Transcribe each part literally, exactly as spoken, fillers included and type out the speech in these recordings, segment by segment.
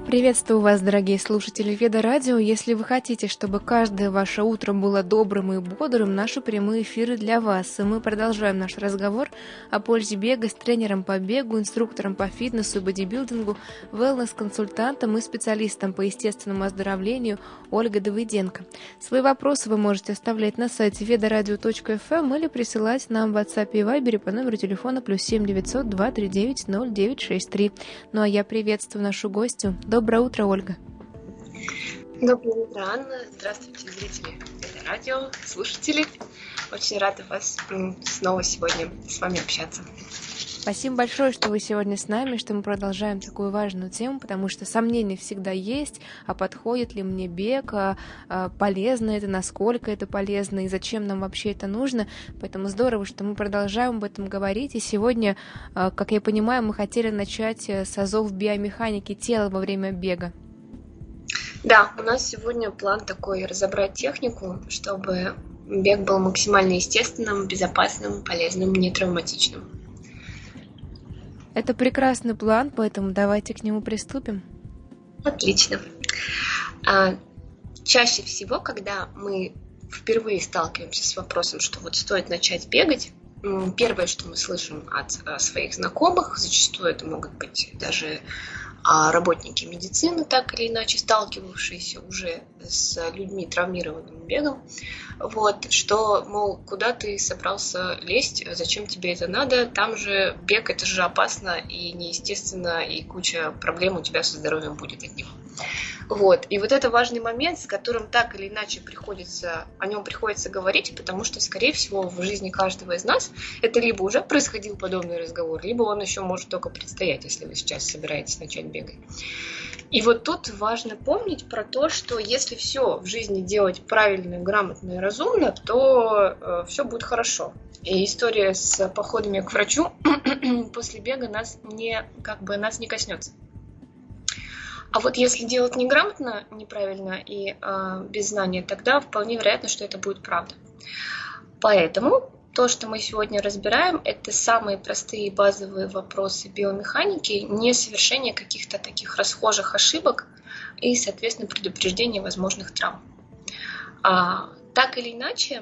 Приветствую вас, дорогие слушатели Веда Радио. Если вы хотите, чтобы каждое ваше утро было добрым и бодрым, наши прямые эфиры для вас. И мы продолжаем наш разговор о пользе бега с тренером по бегу, инструктором по фитнесу и бодибилдингу, wellness-консультантом и специалистом по естественному оздоровлению Ольгой Давыденко. Свои вопросы вы можете оставлять на сайте ведарадио точка эф эм или присылать нам в WhatsApp и Viber по номеру телефона плюс семь девятьсот два тридцать девять ноль девять шестьдесят три. Ну а я приветствую нашу гостью. Доброе утро, Ольга. Доброе утро, Анна. Здравствуйте, зрители Веда Радио, слушатели. Очень рада вас снова сегодня с вами общаться. Спасибо большое, что вы сегодня с нами, что мы продолжаем такую важную тему, потому что сомнения всегда есть, а подходит ли мне бег, а, а полезно это, насколько это полезно и зачем нам вообще это нужно. Поэтому здорово, что мы продолжаем об этом говорить. И сегодня, а, как я понимаю, мы хотели начать с азов биомеханики тела во время бега. Да, у нас сегодня план такой: разобрать технику, чтобы бег был максимально естественным, безопасным, полезным, нетравматичным. Это прекрасный план, поэтому давайте к нему приступим. Отлично. А, чаще всего, когда мы впервые сталкиваемся с вопросом, что вот стоит начать бегать, первое, что мы слышим от своих знакомых, зачастую это могут быть даже работники медицины, так или иначе сталкивавшиеся уже с людьми, травмированными бегом, вот, что, мол, куда ты собрался лезть, зачем тебе это надо, там же бег, это же опасно и неестественно, и куча проблем у тебя со здоровьем будет от него. Вот. И вот это важный момент, с которым так или иначе приходится, о нем приходится говорить, потому что, скорее всего, в жизни каждого из нас это либо уже происходил подобный разговор, либо он еще может только предстоять, если вы сейчас собираетесь начать бегать. И вот тут важно помнить про то, что если все в жизни делать правильно, грамотно и разумно, то э, все будет хорошо. И история с походами к врачу после бега нас не, как бы, нас не коснется. А вот если делать неграмотно, неправильно и э, без знания, тогда вполне вероятно, что это будет правда. Поэтому то, что мы сегодня разбираем, это самые простые и базовые вопросы биомеханики, не совершение каких-то таких расхожих ошибок и, соответственно, предупреждение возможных травм. А, так или иначе,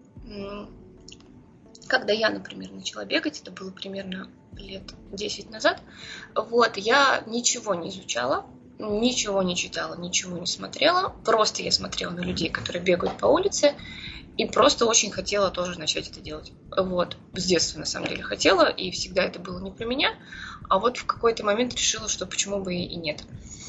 когда я, например, начала бегать, это было примерно лет десять назад, вот, я ничего не изучала, ничего не читала, ничего не смотрела. Просто я смотрела на людей, которые бегают по улице, и просто очень хотела тоже начать это делать. Вот. С детства, на самом деле, хотела, и всегда это было не про меня. А вот в какой-то момент решила, что почему бы и нет.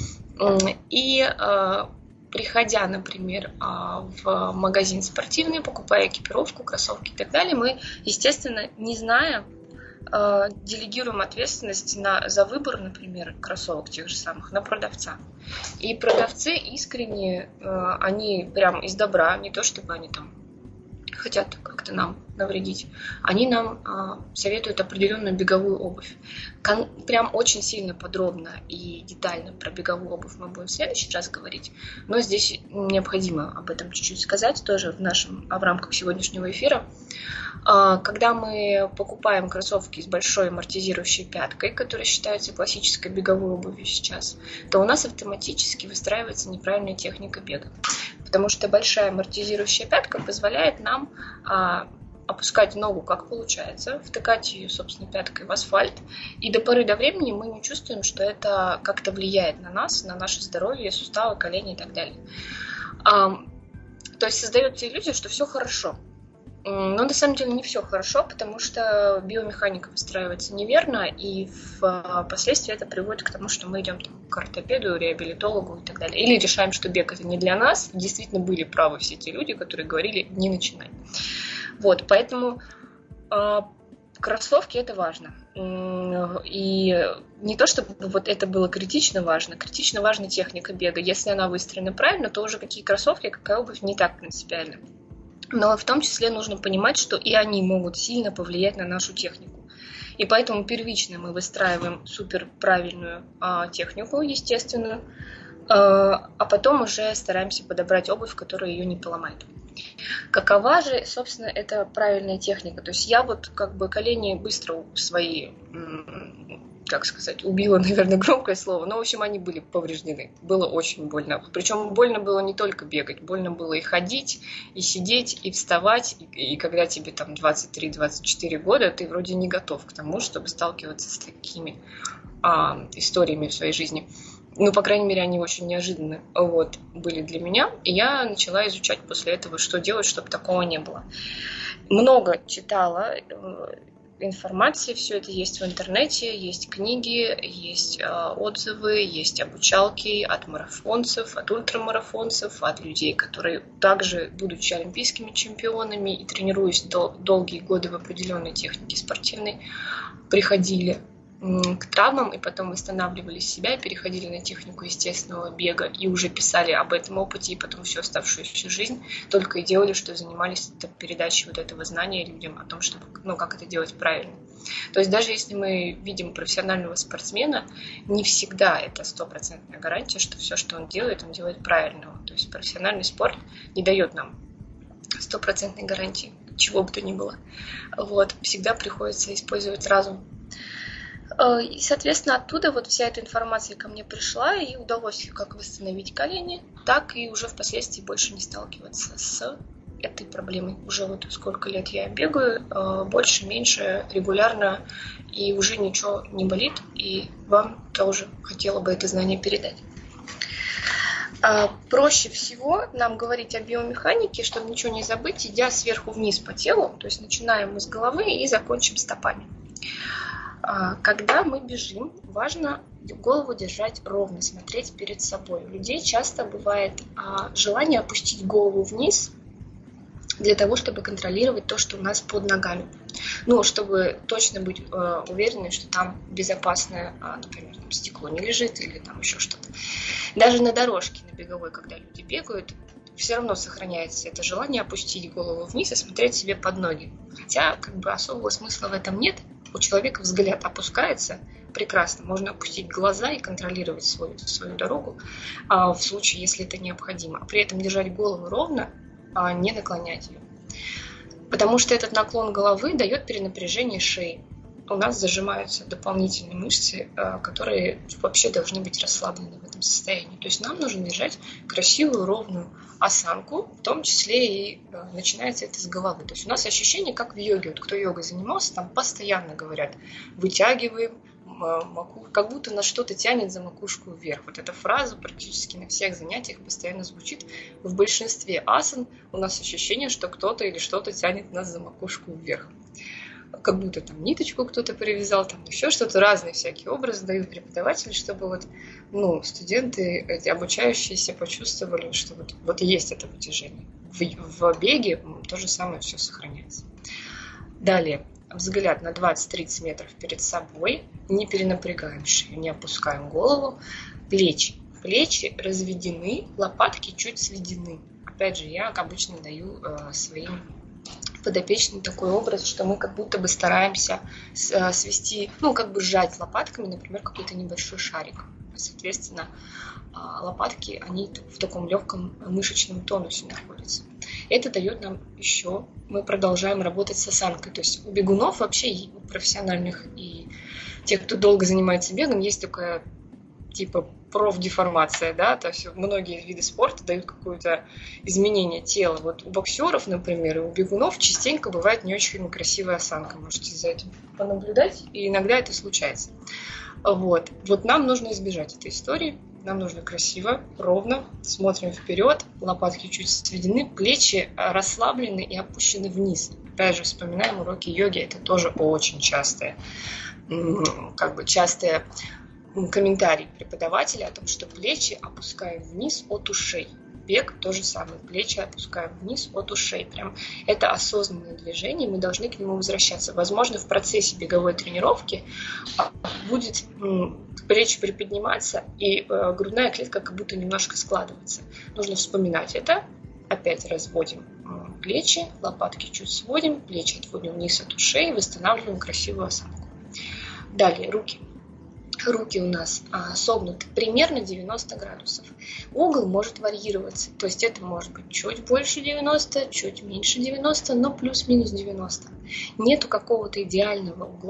И э, приходя, например, в магазин спортивный, покупая экипировку, кроссовки и так далее, мы, естественно, не зная, делегируем ответственность на, за выбор, например, кроссовок тех же самых, на продавца. И продавцы искренне, они прям из добра, не то чтобы они там хотят как-то нам навредить, они нам а, советуют определенную беговую обувь. Кон- прям очень сильно подробно и детально про беговую обувь мы будем в следующий раз говорить, но здесь необходимо об этом чуть-чуть сказать тоже в нашем, а в рамках сегодняшнего эфира. А, когда мы покупаем кроссовки с большой амортизирующей пяткой, которая считается классической беговой обувью сейчас, то у нас автоматически выстраивается неправильная техника бега. Потому что большая амортизирующая пятка позволяет нам а, опускать ногу, как получается, втыкать ее, собственно, пяткой в асфальт. И до поры до времени мы не чувствуем, что это как-то влияет на нас, на наше здоровье, суставы, колени и так далее. А, то есть создается иллюзия, что все хорошо. Но на самом деле не все хорошо, потому что биомеханика выстраивается неверно, и впоследствии это приводит к тому, что мы идем там, к ортопеду, реабилитологу и так далее. Или решаем, что бег это не для нас. Действительно были правы все те люди, которые говорили не начинай. Вот, поэтому э, кроссовки это важно. И не то, чтобы вот это было критично важно, критично важна техника бега. Если она выстроена правильно, то уже какие кроссовки, какая обувь не так принципиально. Но в том числе нужно понимать, что и они могут сильно повлиять на нашу технику. И поэтому первично мы выстраиваем супер правильную а, технику, естественную, а, а потом уже стараемся подобрать обувь, которая ее не поломает. Какова же, собственно, эта правильная техника? То есть я вот как бы колени быстро свои м- как сказать, убило, наверное, громкое слово, но, в общем, они были повреждены. Было очень больно. Причем больно было не только бегать, больно было и ходить, и сидеть, и вставать. И, и когда тебе там двадцать три - двадцать четыре года, ты вроде не готов к тому, чтобы сталкиваться с такими а, историями в своей жизни. Ну, по крайней мере, они очень неожиданны вот, были для меня. И я начала изучать после этого, что делать, чтобы такого не было. Много читала информации, все это есть в интернете, есть книги, есть э, отзывы, есть обучалки от марафонцев, от ультрамарафонцев, от людей, которые также, будучи олимпийскими чемпионами и тренируясь дол- долгие годы в определенной технике спортивной, приходили к травмам и потом восстанавливали себя, переходили на технику естественного бега и уже писали об этом опыте и потом всю оставшуюся жизнь только и делали, что занимались передачей вот этого знания людям о том, чтобы, ну, как это делать правильно. То есть даже если мы видим профессионального спортсмена, не всегда это стопроцентная гарантия, что все, что он делает, он делает правильно. То есть профессиональный спорт не дает нам стопроцентной гарантии, чего бы то ни было. Вот. Всегда приходится использовать разум. И, соответственно, оттуда вот вся эта информация ко мне пришла, и удалось как восстановить колени, так и уже впоследствии больше не сталкиваться с этой проблемой. Уже вот сколько лет я бегаю, больше, меньше, регулярно, и уже ничего не болит, и вам тоже хотела бы это знание передать. Проще всего нам говорить о биомеханике, чтобы ничего не забыть, идя сверху вниз по телу, то есть начинаем мы с головы и закончим стопами. Когда мы бежим, важно голову держать ровно, смотреть перед собой. У людей часто бывает желание опустить голову вниз для того, чтобы контролировать то, что у нас под ногами. Ну, чтобы точно быть уверенной, что там безопасное, например, там стекло не лежит или там еще что-то. Даже на дорожке, на беговой, когда люди бегают, все равно сохраняется это желание опустить голову вниз и смотреть себе под ноги. Хотя как бы особого смысла в этом нет. У человека взгляд опускается, прекрасно, можно опустить глаза и контролировать свою, свою дорогу а, в случае, если это необходимо. А при этом держать голову ровно, а не наклонять ее. Потому что этот наклон головы дает перенапряжение шеи. У нас зажимаются дополнительные мышцы, которые вообще должны быть расслаблены в этом состоянии. То есть нам нужно держать красивую, ровную осанку, в том числе и начинается это с головы. То есть у нас ощущение, как в йоге. Вот кто йогой занимался, там постоянно говорят, вытягиваем макушку, как будто нас что-то тянет за макушку вверх. Вот эта фраза практически на всех занятиях постоянно звучит. В большинстве асан у нас ощущение, что кто-то или что-то тянет нас за макушку вверх. Как будто там ниточку кто-то привязал, там еще что-то, разные всякие образы дают преподаватели, чтобы вот, ну, студенты, эти обучающиеся, почувствовали, что вот, вот есть это вытяжение. В, в беге то же самое все сохраняется. Далее, взгляд на двадцать-тридцать метров перед собой, не перенапрягаем шею, не опускаем голову, плечи. Плечи разведены, лопатки чуть сведены. Опять же, я как обычно даю э, своим подопечный такой образ, что мы как будто бы стараемся свести, ну, как бы сжать лопатками, например, какой-то небольшой шарик. Соответственно, лопатки, они в таком легком мышечном тонусе находятся. Это дает нам еще, мы продолжаем работать с осанкой. То есть у бегунов вообще, и у профессиональных, и тех, кто долго занимается бегом, есть такая типа профдеформация, да, то есть многие виды спорта дают какое-то изменение тела. Вот у боксеров, например, и у бегунов частенько бывает не очень красивая осанка. Можете за этим понаблюдать, и иногда это случается. Вот. Вот нам нужно избежать этой истории. Нам нужно красиво, ровно, смотрим вперед, лопатки чуть сведены, плечи расслаблены и опущены вниз. Опять же, вспоминаем уроки йоги, это тоже очень частое, как бы частое комментарий преподавателя о том, что плечи опускаем вниз от ушей. Бег то же самое. Плечи опускаем вниз от ушей. Прям это осознанное движение, мы должны к нему возвращаться. Возможно, в процессе беговой тренировки будет плечи приподниматься и грудная клетка как будто немножко складываться. Нужно вспоминать это. Опять разводим плечи, лопатки чуть сводим, плечи отводим вниз от ушей, восстанавливаем красивую осанку. Далее руки. Руки у нас а, согнуты примерно девяносто градусов. Угол может варьироваться, то есть это может быть чуть больше девяноста, чуть меньше девяноста, но плюс-минус девяносто. Нету какого-то идеального угла,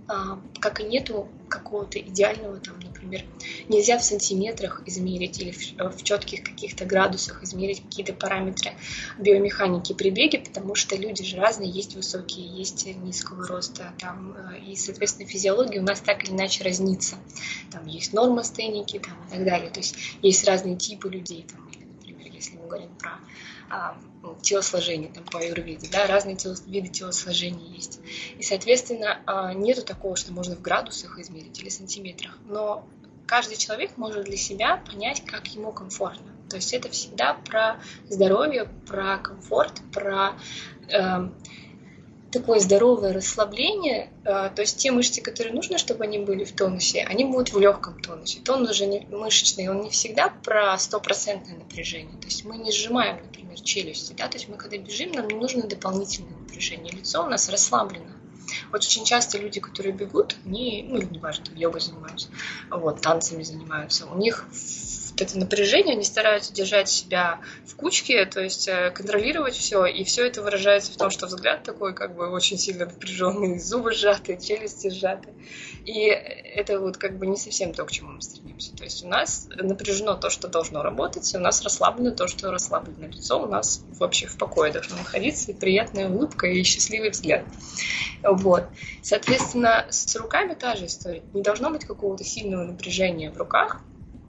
как и нету какого-то идеального, там, например, нельзя в сантиметрах измерить или в, в четких каких-то градусах измерить какие-то параметры биомеханики при беге, потому что люди же разные, есть высокие, есть низкого роста, там, и, соответственно, физиология у нас так или иначе разнится. Там есть норма стейники, там, и так далее. То есть есть разные типы людей, там, или, например, если мы говорим про а, телосложение, там, по аюрведе, да, разные тело, виды телосложения есть. И, соответственно, а, нету такого, что можно в градусах измерить или сантиметрах, но каждый человек может для себя понять, как ему комфортно. То есть это всегда про здоровье, про комфорт, про э, такое здоровое расслабление. Э, то есть те мышцы, которые нужно, чтобы они были в тонусе, они будут в легком тонусе. Тонус же не, мышечный, он не всегда про стопроцентное напряжение. То есть мы не сжимаем, например, челюсти. Да? То есть мы когда бежим, нам не нужно дополнительное напряжение. Лицо у нас расслаблено. Очень часто люди, которые бегут, они, ну, не важно, там, йогой занимаются, вот, танцами занимаются, у них вот это напряжение, они стараются держать себя в кучке, то есть контролировать все, и все это выражается в том, что взгляд такой, как бы, очень сильно напряженный, зубы сжаты, челюсти сжаты, и это вот как бы не совсем то, к чему мы стремимся. То есть у нас напряжено то, что должно работать, у нас расслаблено то, что расслаблено лицо, у нас вообще в покое должно находиться, и приятная улыбка, и счастливый взгляд. Вот. Соответственно, с руками та же история. Не должно быть какого-то сильного напряжения в руках.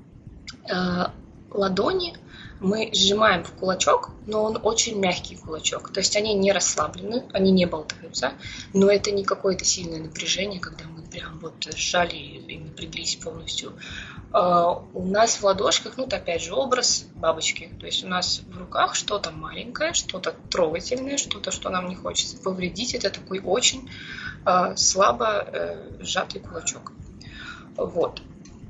Ладони мы сжимаем в кулачок, но он очень мягкий кулачок. То есть они не расслаблены, они не болтаются, но это не какое-то сильное напряжение, когда мы прям вот сжали и напряглись полностью. У нас в ладошках, ну, это опять же образ бабочки. То есть у нас в руках что-то маленькое, что-то трогательное, что-то, что нам не хочется повредить. Это такой очень слабо сжатый кулачок. Вот.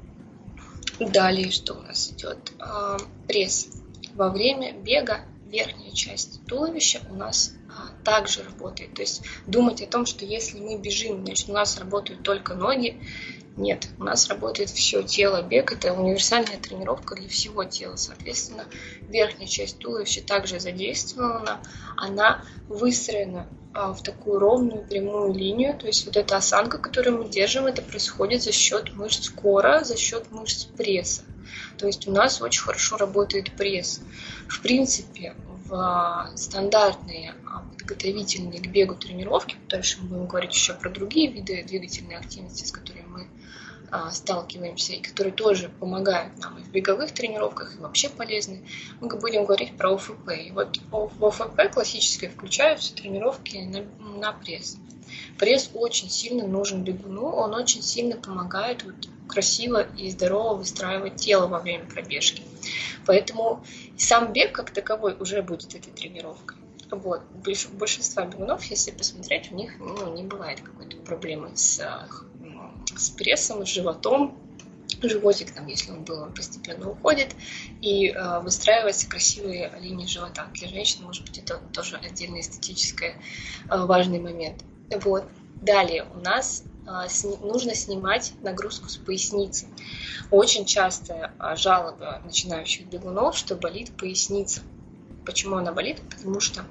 Далее что у нас идет? Пресс. Во время бега верхняя часть туловища у нас также работает. То есть думать о том, что если мы бежим, значит у нас работают только ноги. Нет, у нас работает все тело. Бег – это универсальная тренировка для всего тела. Соответственно, верхняя часть туловища также задействована. Она выстроена в такую ровную прямую линию. То есть вот эта осанка, которую мы держим, это происходит за счет мышц кора, за счет мышц пресса. То есть у нас очень хорошо работает пресс. В принципе, в стандартные подготовительные к бегу тренировки, дальше мы будем говорить еще про другие виды двигательной активности, с которыми мы сталкиваемся и которые тоже помогают нам и в беговых тренировках, и вообще полезны, мы будем говорить про ОФП. И вот в ОФП классической включаются тренировки на, на пресс. Пресс очень сильно нужен бегуну, он очень сильно помогает вот красиво и здорово выстраивать тело во время пробежки. Поэтому сам бег как таковой уже будет этой тренировкой. Вот. Большинство бегунов, если посмотреть, у них ну, не бывает какой-то проблемы с, с прессом, с животом. Животик, там, если он был, он постепенно уходит, и э, выстраиваются красивые линии живота. Для женщин, может быть, это тоже отдельный эстетический э, важный момент. Вот. Далее у нас э, сни- нужно снимать нагрузку с поясницы. Очень часто э, жалоба начинающих бегунов, что болит поясница. Почему она болит? Потому что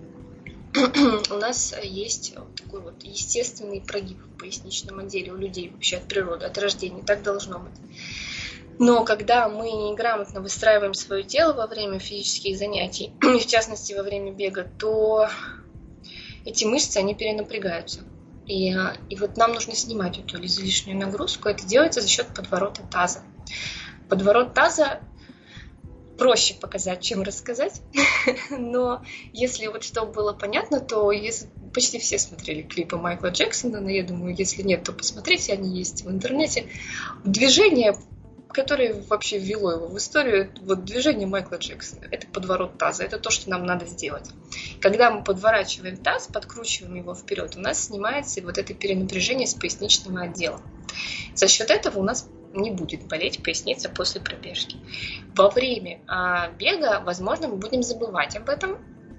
у нас есть такой вот естественный прогиб в поясничном отделе у людей вообще от природы, от рождения. Так должно быть. Но когда мы неграмотно выстраиваем свое тело во время физических занятий, в частности во время бега, то эти мышцы, они перенапрягаются. И, и вот нам нужно снимать эту излишнюю нагрузку. Это делается за счет подворота таза. Подворот таза проще показать, чем рассказать. Но если вот чтобы было понятно, то если почти все смотрели клипы Майкла Джексона, но я думаю, если нет, то посмотрите, они есть в интернете. Движение, которое вообще ввело его в историю, вот движение Майкла Джексона, это подворот таза, это то, что нам надо сделать. Когда мы подворачиваем таз, подкручиваем его вперед, у нас снимается вот это перенапряжение с поясничного отдела. За счет этого у нас не будет болеть поясница после пробежки. Во время а, бега, возможно, мы будем забывать об этом,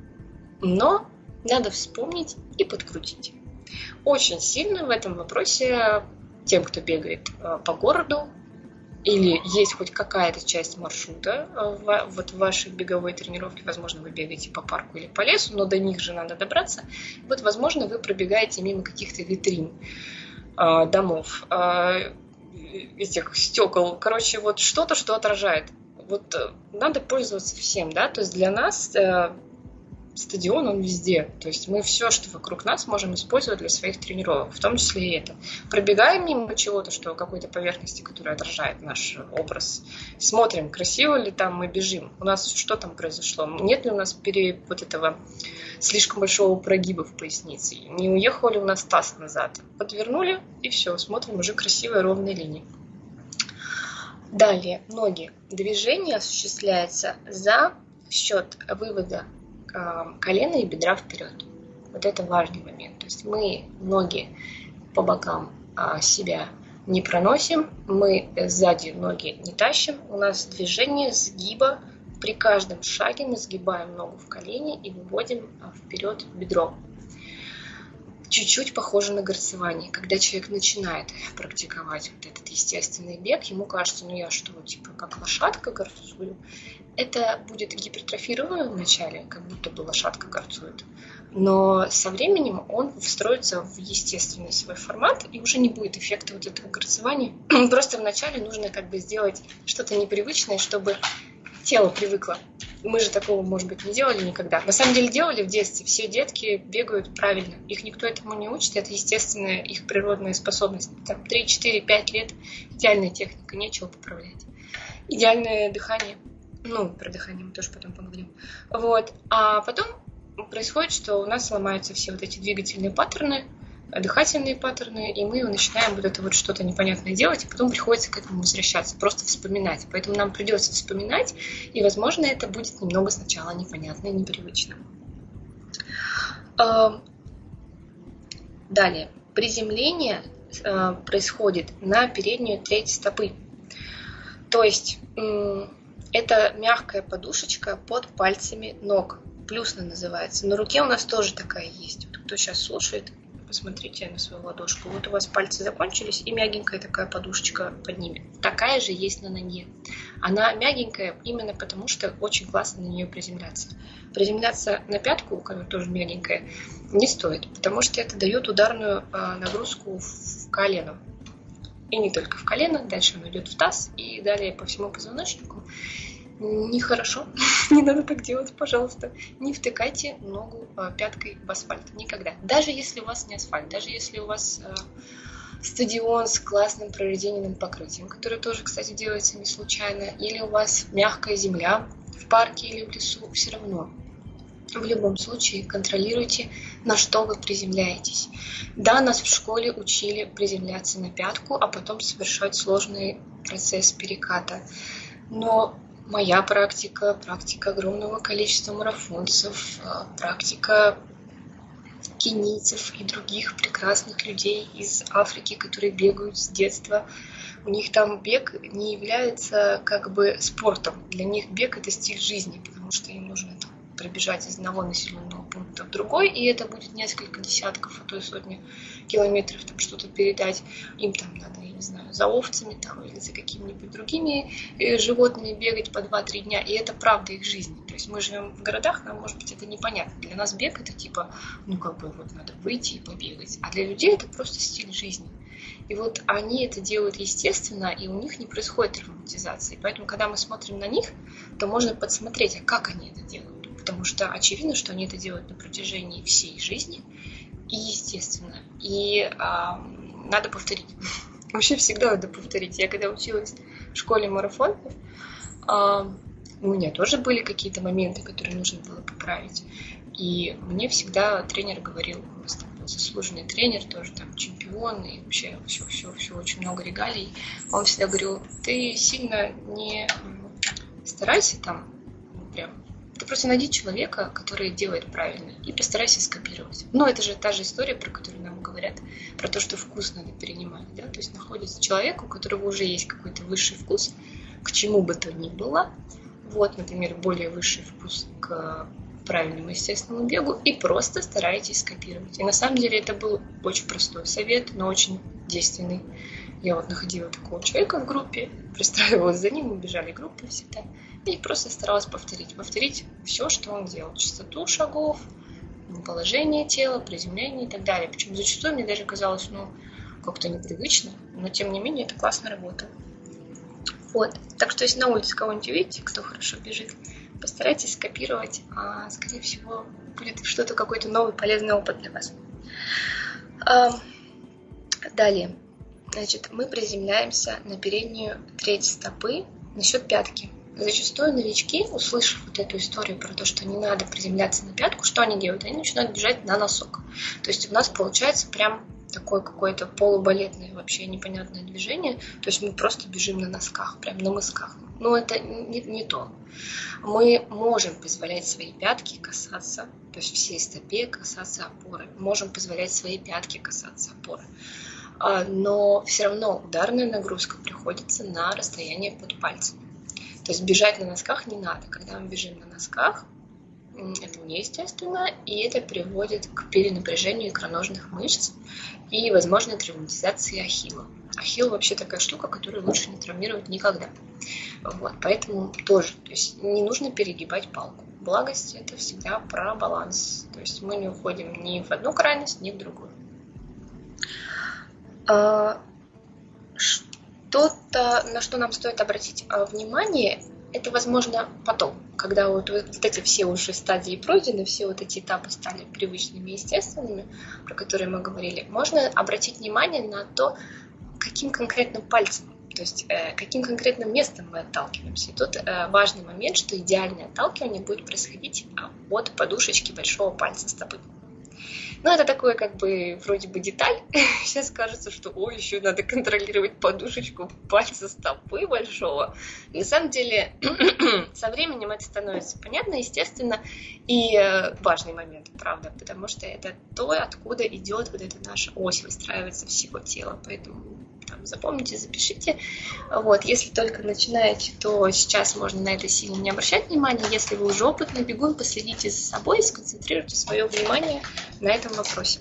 но надо вспомнить и подкрутить. Очень сильно в этом вопросе тем, кто бегает а, по городу, или есть хоть какая-то часть маршрута в, вот в вашей беговой тренировке, возможно, вы бегаете по парку или по лесу, но до них же надо добраться, вот, возможно, вы пробегаете мимо каких-то витрин. э, домов, э, этих стекол. Короче, вот что-то, что отражает. Вот э, надо пользоваться всем, да, то есть для нас э, стадион, он везде. То есть мы все, что вокруг нас, можем использовать для своих тренировок, в том числе и это. Пробегаем мимо чего-то, что какой-то поверхности, которая отражает наш образ. Смотрим, красиво ли там мы бежим. У нас что там произошло? Нет ли у нас пере... вот этого слишком большого прогиба в пояснице? Не уехал ли у нас таз назад? Подвернули, и все, смотрим уже красивые ровные линии. Далее, ноги. Движение осуществляется за счет вывода колена и бедра вперед. Вот это важный момент. То есть мы ноги по бокам себя не проносим, мы сзади ноги не тащим. У нас движение сгиба. При каждом шаге мы сгибаем ногу в колене и выводим вперед бедро. Чуть-чуть похоже на горцевание. Когда человек начинает практиковать вот этот естественный бег, ему кажется, ну я что, типа как лошадка горцую. Это будет гипертрофировано вначале, как будто бы лошадка горцует. Но со временем он встроится в естественный свой формат и уже не будет эффекта вот этого горцевания. Просто вначале нужно как бы сделать что-то непривычное, чтобы тело привыкло. Мы же такого, может быть, не делали никогда. На самом деле делали в детстве. Все детки бегают правильно. Их никто этому не учит. Это естественная их природная способность. Там три, четыре, пять лет. Идеальная техника. Нечего поправлять. Идеальное дыхание. Ну, про дыхание мы тоже потом поговорим. Вот. А потом происходит, что у нас ломаются все вот эти двигательные паттерны, дыхательные паттерны, и мы начинаем вот это вот что-то непонятное делать, и потом приходится к этому возвращаться, просто вспоминать. Поэтому нам придется вспоминать, и, возможно, это будет немного сначала непонятно и непривычно. Далее. Приземление происходит на переднюю треть стопы. То есть это мягкая подушечка под пальцами ног. Плюсна называется. На руке у нас тоже такая есть. Вот кто сейчас слушает, посмотрите на свою ладошку. Вот у вас пальцы закончились, и мягенькая такая подушечка под ними. Такая же есть на ноге. Она мягенькая именно потому, что очень классно на нее приземляться. Приземляться на пятку, которая тоже мягенькая, не стоит, потому что это дает ударную нагрузку в колено. И не только в колено, дальше он идет в таз и далее по всему позвоночнику. Нехорошо, не надо так делать, пожалуйста. Не втыкайте ногу пяткой в асфальт, никогда. Даже если у вас не асфальт, даже если у вас э, стадион с классным прорезиненным покрытием, которое тоже, кстати, делается не случайно, или у вас мягкая земля в парке или в лесу, все равно. В любом случае контролируйте, на что вы приземляетесь. Да, нас в школе учили приземляться на пятку, а потом совершать сложный процесс переката. Но моя практика, практика огромного количества марафонцев, практика кенийцев и других прекрасных людей из Африки, которые бегают с детства. У них там бег не является как бы спортом. Для них бег — это стиль жизни, потому что им нужно там пробежать из одного населенного пункта в другой, и это будет несколько десятков, а то и сотни километров, там что-то передать. Им там надо, я не знаю, за овцами там или за какими-нибудь другими животными бегать по два-три дня, и это правда их жизни. То есть мы живем в городах, нам, может быть, это непонятно. Для нас бег — это типа, ну как бы вот надо выйти и побегать, а для людей это просто стиль жизни. И вот они это делают естественно, и у них не происходит травматизации. Поэтому, когда мы смотрим на них, то можно подсмотреть, а как они это делают. Потому что очевидно, что они это делают на протяжении всей жизни и естественно. И а, надо повторить. Вообще всегда надо повторить. Я когда училась в школе марафонов, а, у меня тоже были какие-то моменты, которые нужно было поправить. И мне всегда тренер говорил, у нас там был заслуженный тренер, тоже там чемпион, и вообще все, все, все, очень много регалий. Он всегда говорил, ты сильно не старайся там прям. Ты просто найди человека, который делает правильно, и постарайся скопировать. Но это же та же история, про которую нам говорят, про то, что вкус надо перенимать. Да? То есть находится человек, у которого уже есть какой-то высший вкус, к чему бы то ни было. Вот, например, более высший вкус к правильному естественному бегу, и просто старайтесь скопировать. И на самом деле это был очень простой совет, но очень действенный. Я вот находила такого человека в группе, пристраивалась за ним, мы бежали группой всегда, и просто старалась повторить. Повторить все, что он делал. Частоту шагов, положение тела, приземление и так далее. Причем зачастую мне даже казалось, ну, как-то непривычно, но тем не менее это классно работало. Вот. Так что если на улице кого-нибудь увидите, кто хорошо бежит, постарайтесь скопировать, а, скорее всего, будет что-то, какой-то новый полезный опыт для вас. А, далее. Значит, мы приземляемся на переднюю треть стопы на счет пятки. Зачастую новички, услышав вот эту историю про то, что не надо приземляться на пятку, что они делают? Они начинают бежать на носок. То есть у нас получается прям такое какое-то полубалетное, вообще непонятное движение. То есть мы просто бежим на носках, прям на мысках. Но это не, не то. Мы можем позволять свои пятки касаться, то есть всей стопе касаться опоры. Можем позволять свои пятки касаться опоры. Но все равно ударная нагрузка приходится на расстояние под пальцами. То есть бежать на носках не надо. Когда мы бежим на носках, это неестественно, и это приводит к перенапряжению икроножных мышц и, возможно, травматизации ахилла. Ахилл вообще такая штука, которую лучше не травмировать никогда. Вот, поэтому тоже, то есть не нужно перегибать палку. Благость — это всегда про баланс. То есть мы не уходим ни в одну крайность, ни в другую. Что-то, на что нам стоит обратить внимание, это, возможно, потом, когда вот, вот эти все уже стадии пройдены, все вот эти этапы стали привычными и естественными, про которые мы говорили, можно обратить внимание на то, каким конкретным пальцем, то есть э, каким конкретным местом мы отталкиваемся. И тут э, важный момент, что идеальное отталкивание будет происходить от подушечки большого пальца стопы. Ну, это такое, как бы, вроде бы деталь. Сейчас кажется, что, ой, еще надо контролировать подушечку пальца стопы большого. На самом деле, со временем это становится понятно, естественно, и важный момент, правда, потому что это то, откуда идет вот эта наша ось, выстраивается всего тела. Поэтому там, запомните, запишите. Вот, если только начинаете, то сейчас можно на это сильно не обращать внимания. Если вы уже опытный бегун, последите за собой и сконцентрируйте свое внимание на этом вопросе.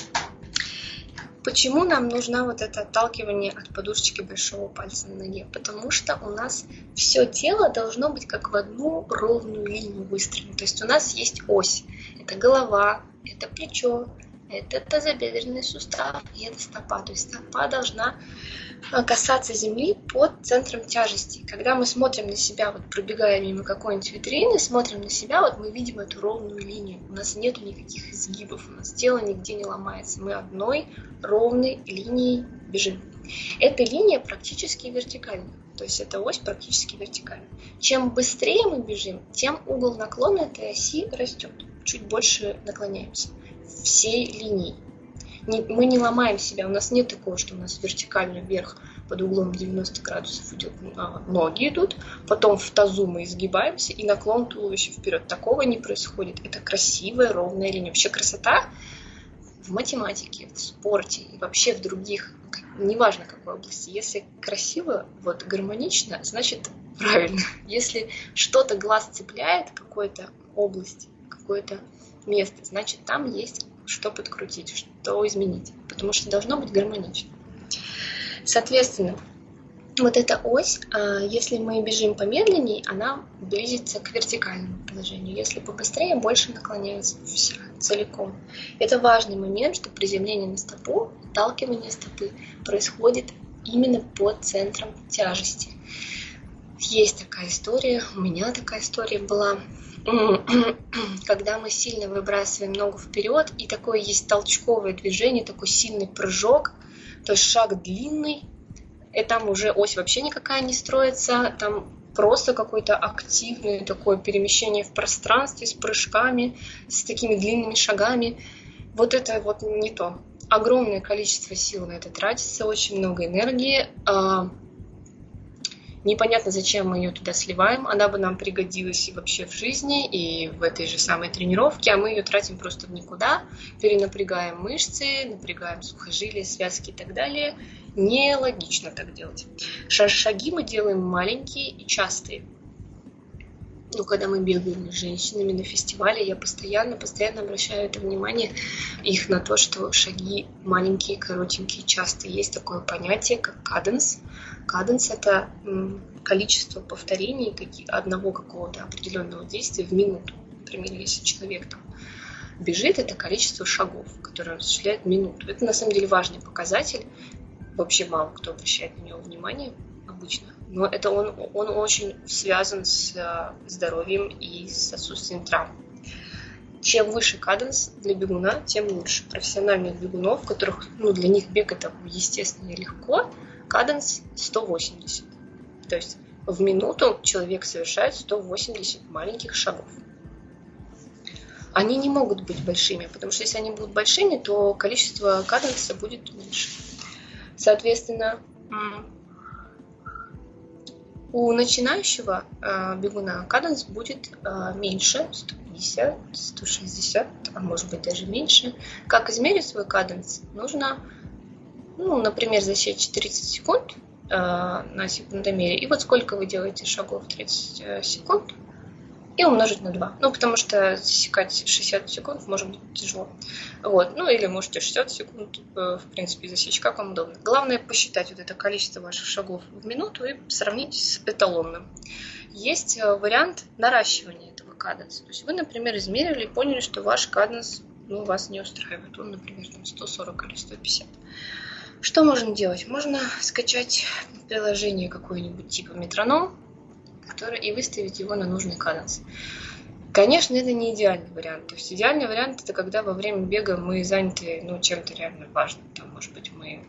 Почему нам нужно вот это отталкивание от подушечки большого пальца на ноге? Потому что у нас все тело должно быть как в одну ровную линию выстроено. То есть у нас есть ось. Это голова, это плечо, это тазобедренный сустав и это стопа. То есть стопа должна касаться земли под центром тяжести. Когда мы смотрим на себя, вот пробегая мимо какой-нибудь витрины, смотрим на себя, вот мы видим эту ровную линию. У нас нет никаких изгибов, у нас тело нигде не ломается. Мы одной ровной линией бежим. Эта линия практически вертикальна. То есть эта ось практически вертикальна. Чем быстрее мы бежим, тем угол наклона этой оси растет. Чуть больше наклоняемся. Всей линией. Не, мы не ломаем себя, у нас нет такого, что у нас вертикально вверх под углом девяносто градусов идет, а, ноги идут, потом в тазу мы изгибаемся и наклон туловища вперед. Такого не происходит. Это красивая ровная линия. Вообще красота в математике, в спорте и вообще в других, неважно какой области. Если красиво, вот гармонично, значит правильно. Если что-то глаз цепляет, какой-то область, какое-то место, значит там есть что подкрутить, что изменить, потому что должно быть гармонично. Соответственно, вот эта ось, если мы бежим помедленнее, она близится к вертикальному положению. Если побыстрее, больше наклоняется вся целиком. Это важный момент, что приземление на стопу, отталкивание стопы происходит именно под центром тяжести. Есть такая история, у меня такая история была, когда мы сильно выбрасываем ногу вперед, и такое есть толчковое движение, такой сильный прыжок, то есть шаг длинный, и там уже ось вообще никакая не строится, там просто какое-то активное такое перемещение в пространстве с прыжками, с такими длинными шагами. Вот это вот не то. Огромное количество сил на это тратится, очень много энергии. Непонятно, зачем мы ее туда сливаем. Она бы нам пригодилась и вообще в жизни, и в этой же самой тренировке, а мы ее тратим просто в никуда, перенапрягаем мышцы, напрягаем сухожилия, связки и так далее. Нелогично так делать. Шаги мы делаем маленькие и частые. Ну, когда мы бегаем с женщинами на фестивале, я постоянно, постоянно обращаю это внимание их на то, что шаги маленькие, коротенькие, частые. Есть такое понятие, как каденс. Каденс – это количество повторений одного какого-то определенного действия в минуту. Например, если человек там бежит, это количество шагов, которые он осуществляет в минуту. Это на самом деле важный показатель. Вообще мало кто обращает на него внимание обычно. Но это он, он очень связан с здоровьем и с отсутствием травм. Чем выше каденс для бегуна, тем лучше. Профессиональных бегунов, которых, ну, для них бег это естественно и легко, каденс сто восемьдесят. То есть в минуту человек совершает сто восемьдесят маленьких шагов. Они не могут быть большими, потому что если они будут большими, то количество каденса будет меньше. Соответственно, у начинающего бегуна каденс будет меньше, сто пятьдесят, сто шестьдесят, а может быть даже меньше. Как измерить свой каденс? Нужно, ну, например, засечь тридцать секунд на секундомере. И вот сколько вы делаете шагов тридцать секунд, и умножить на два. Ну, потому что засекать шестьдесят секунд может быть тяжело. Вот. Ну, или можете шестьдесят секунд, в принципе, засечь, как вам удобно. Главное посчитать вот это количество ваших шагов в минуту и сравнить с эталонным. Есть вариант наращивания этого каденса. То есть вы, например, измерили и поняли, что ваш каденс, ну, вас не устраивает. Он, например, там сто сорок или сто пятьдесят. Что можно делать? Можно скачать приложение какое-нибудь типа метроном, который, и выставить его на нужный каденс. Конечно, это не идеальный вариант. То есть идеальный вариант это когда во время бега мы заняты, ну, чем-то реально важным. Там, может быть, мы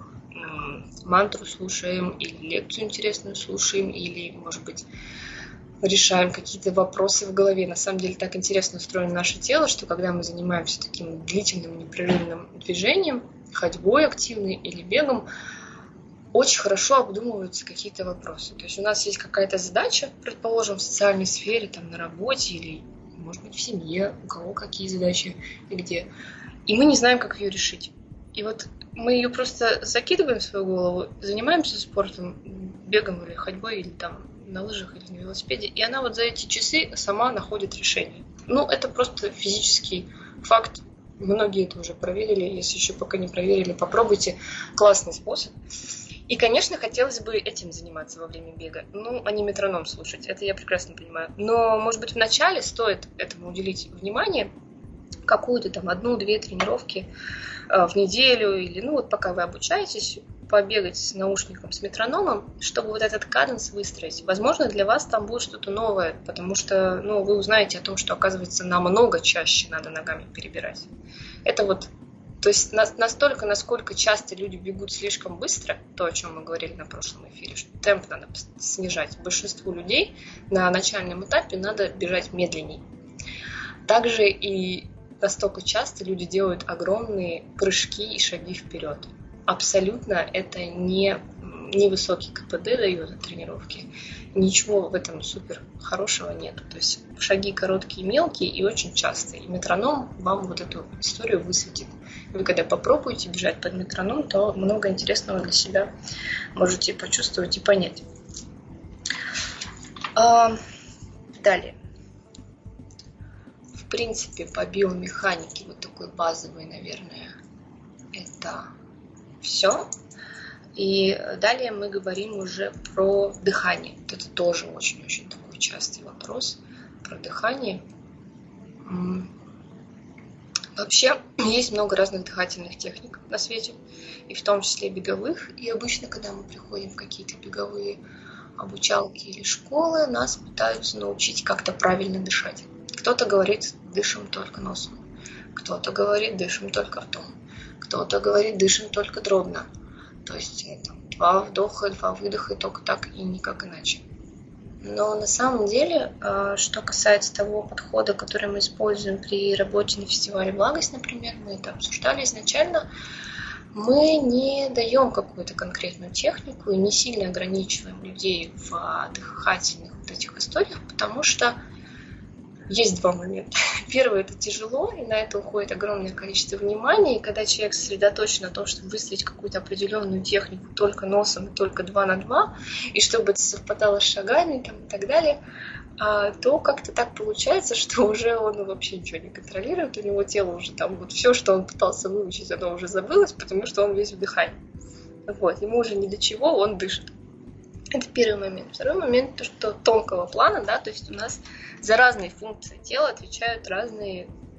м- мантру слушаем, или лекцию интересную слушаем, или, может быть, решаем какие-то вопросы в голове. На самом деле так интересно устроено наше тело, что когда мы занимаемся таким длительным непрерывным движением, ходьбой активной или бегом, очень хорошо обдумываются какие-то вопросы. То есть у нас есть какая-то задача, предположим, в социальной сфере, там, на работе или, может быть, в семье, у кого какие задачи и где. И мы не знаем, как ее решить. И вот мы ее просто закидываем в свою голову, занимаемся спортом, бегом или ходьбой, или там на лыжах, или на велосипеде, и она вот за эти часы сама находит решение. Ну, это просто физический факт. Многие это уже проверили. Если еще пока не проверили, попробуйте. Классный способ. И, конечно, хотелось бы этим заниматься во время бега. Ну, а не метроном слушать. Это я прекрасно понимаю. Но, может быть, вначале стоит этому уделить внимание. Какую-то там одну-две тренировки в неделю. Или, ну, вот пока вы обучаетесь, побегать с наушником, с метрономом, чтобы вот этот каденс выстроить. Возможно, для вас там будет что-то новое, потому что, ну, вы узнаете о том, что, оказывается, намного чаще надо ногами перебирать. Это вот, то есть настолько, насколько часто люди бегут слишком быстро, то, о чем мы говорили на прошлом эфире, что темп надо снижать. Большинству людей на начальном этапе надо бежать медленней. Также и настолько часто люди делают огромные прыжки и шаги вперед. Абсолютно это не, не высокий ка пэ дэ дает от тренировки. Ничего в этом супер хорошего нет. То есть шаги короткие, мелкие и очень частые. И метроном вам вот эту историю высветит. Вы когда попробуете бежать под метроном, то много интересного для себя можете почувствовать и понять. А, далее. В принципе, по биомеханике вот такой базовый, наверное, это все. И далее мы говорим уже про дыхание. Это тоже очень-очень такой частый вопрос про дыхание. Вообще есть много разных дыхательных техник на свете, и в том числе беговых. И обычно, когда мы приходим в какие-то беговые обучалки или школы, нас пытаются научить как-то правильно дышать. Кто-то говорит, дышим только носом. Кто-то говорит, дышим только ртом. Кто-то говорит, дышим только дробно. То есть там, два вдоха, два выдоха, и только так и никак иначе. Но на самом деле, что касается того подхода, который мы используем при работе на фестивале «Благость», например, мы это обсуждали изначально, мы не даем какую-то конкретную технику и не сильно ограничиваем людей в дыхательных вот этих историях, потому что есть два момента. Первый – это тяжело, и на это уходит огромное количество внимания. И когда человек сосредоточен на том, чтобы выстроить какую-то определенную технику только носом и только два на два, и чтобы это совпадало с шагами там, и так далее, то как-то так получается, что уже он вообще ничего не контролирует. У него тело уже там, вот все, что он пытался выучить, оно уже забылось, потому что он весь в дыхании. Вот, ему уже ни до чего, он дышит. Это первый момент. Второй момент, то, что тонкого плана, да, то есть у нас за разные функции тела отвечают разные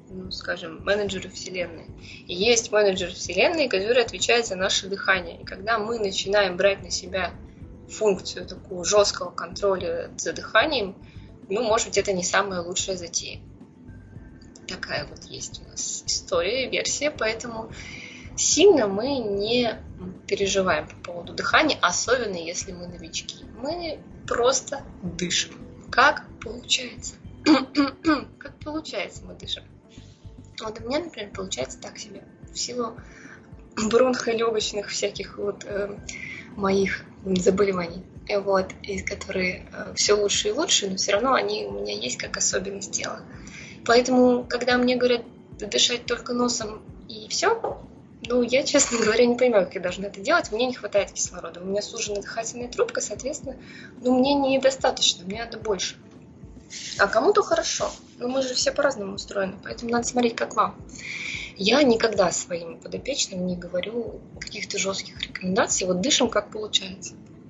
ну, скажем, менеджеры Вселенной. И есть менеджер Вселенной, который отвечает за наше дыхание. И когда мы начинаем брать на себя функцию такого жесткого контроля за дыханием, ну, может быть, это не самая лучшая затея. Такая вот есть у нас история, версия, поэтому сильно мы не переживаем по поводу дыхания, особенно если мы новички. Мы просто дышим. Как получается? Как получается мы дышим? Вот у меня, например, получается так себе. В силу бронхолегочных всяких вот э, моих заболеваний, вот, и которые э, все лучше и лучше, но все равно они у меня есть как особенность тела. Поэтому, когда мне говорят дышать только носом и все, ну, я, честно говоря, не понимаю, как я должна это делать. Мне не хватает кислорода. У меня сужена дыхательная трубка, соответственно, ну, мне недостаточно, мне надо больше. А кому-то хорошо. Но мы же все по-разному устроены, поэтому надо смотреть, как вам. Я никогда своим подопечным не говорю каких-то жестких рекомендаций. Вот дышим, как получается.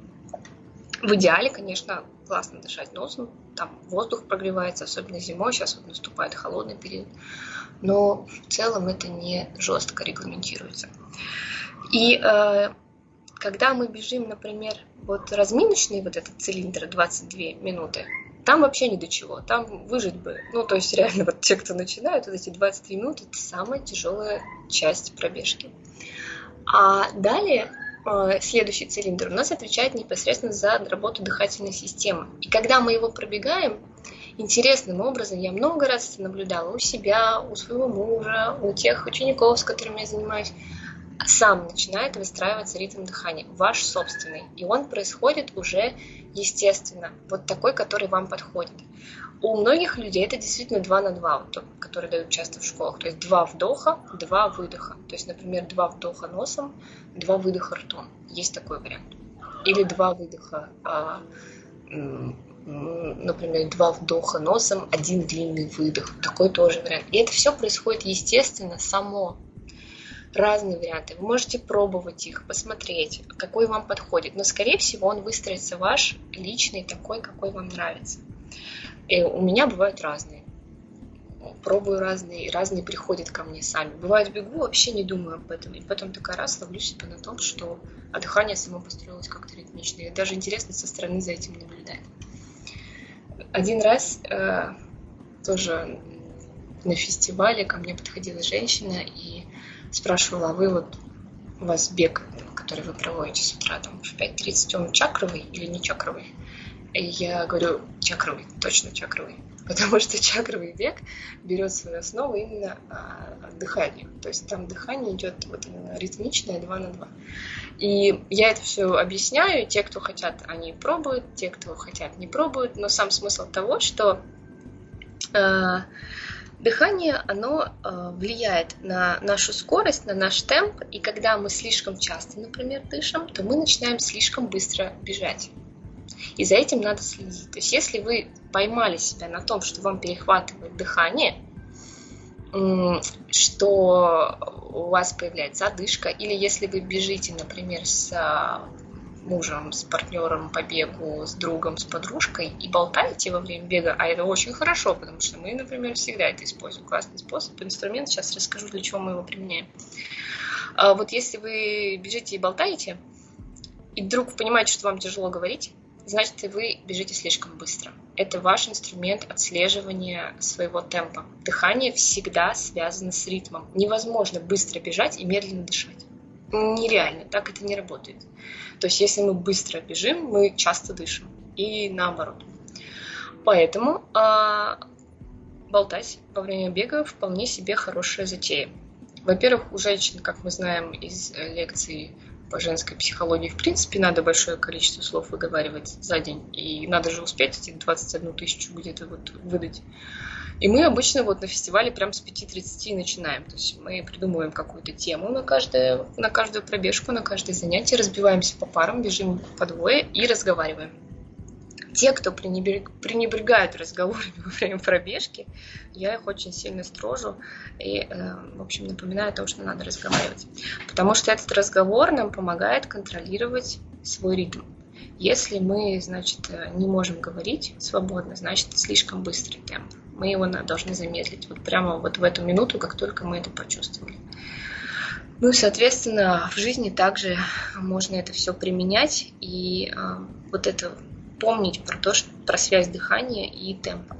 В идеале, конечно, классно дышать носом. Там воздух прогревается, особенно зимой. Сейчас вот наступает холодный период. Но в целом это не жестко регламентируется. И э, когда мы бежим, например, вот разминочный вот этот цилиндр двадцать две минуты, там вообще ни до чего. Там выжить бы. Ну, то есть реально вот те, кто начинают, вот эти двадцать две минуты, это самая тяжелая часть пробежки. А далее э, следующий цилиндр у нас отвечает непосредственно за работу дыхательной системы. И когда мы его пробегаем, интересным образом, я много раз это наблюдала у себя, у своего мужа, у тех учеников, с которыми я занимаюсь, сам начинает выстраиваться ритм дыхания, ваш собственный. И он происходит уже естественно, вот такой, который вам подходит. У многих людей это действительно два на два, вот, которые дают часто в школах. То есть два вдоха, два выдоха. То есть, например, два вдоха носом, два выдоха ртом. Есть такой вариант. Или два выдоха, а, например, два вдоха носом, один длинный выдох. Такой тоже вариант. И это все происходит естественно, само. Разные варианты. Вы можете пробовать их, посмотреть, какой вам подходит. Но, скорее всего, он выстроится ваш личный, такой, какой вам нравится. И у меня бывают разные. Пробую разные, и разные приходят ко мне сами. Бывает, бегу, вообще не думаю об этом. И потом такая раз ловлю себя на том, что а дыхание само построилось как-то ритмично. И даже интересно со стороны за этим наблюдать. Один раз э, тоже на фестивале ко мне подходила женщина и спрашивала, а вы вот, у вас бег, который вы проводите с утра, там, в пять тридцать, он чакровый или не чакровый? И я говорю, чакровый, точно чакровый. Потому что чакровый бег берет свою основу именно а, дыхание. То есть там дыхание идет вот именно ритмичное, два на два. И я это все объясняю. Те, кто хотят, они пробуют. Те, кто хотят, не пробуют. Но сам смысл того, что а, дыхание, оно э, влияет на нашу скорость, на наш темп, и когда мы слишком часто, например, дышим, то мы начинаем слишком быстро бежать. И за этим надо следить. То есть если вы поймали себя на том, что вам перехватывает дыхание, э, что у вас появляется одышка, или если вы бежите, например, с мужем, с партнером по бегу, с другом, с подружкой и болтаете во время бега, а это очень хорошо, потому что мы, например, всегда это используем. Классный способ, инструмент. Сейчас расскажу, для чего мы его применяем. А вот если вы бежите и болтаете, и вдруг понимаете, что вам тяжело говорить, значит, вы бежите слишком быстро. Это ваш инструмент отслеживания своего темпа. Дыхание всегда связано с ритмом. Невозможно быстро бежать и медленно дышать. Нереально, так это не работает. То есть, если мы быстро бежим, мы часто дышим. И наоборот. Поэтому э, болтать во время бега вполне себе хорошая затея. Во-первых, у женщин, как мы знаем из лекций по женской психологии, в принципе, надо большое количество слов выговаривать за день. И надо же успеть эти двадцать одну тысячу где-то вот выдать. И мы обычно вот на фестивале прям с пяти тридцати начинаем. То есть мы придумываем какую-то тему на каждую, на каждую пробежку, на каждое занятие, разбиваемся по парам, бежим по двое и разговариваем. Те, кто пренебрег... пренебрегают разговорами во время пробежки, я их очень сильно строжу и, э, в общем, напоминаю о том, что надо разговаривать. Потому что этот разговор нам помогает контролировать свой ритм. Если мы, значит, не можем говорить свободно, значит, слишком быстрый темп. мы его должны замедлить. Вот прямо вот в эту минуту, как только мы это почувствовали. Ну и, соответственно, в жизни также можно это все применять и э, вот это помнить про то, что, про связь дыхания и темпа.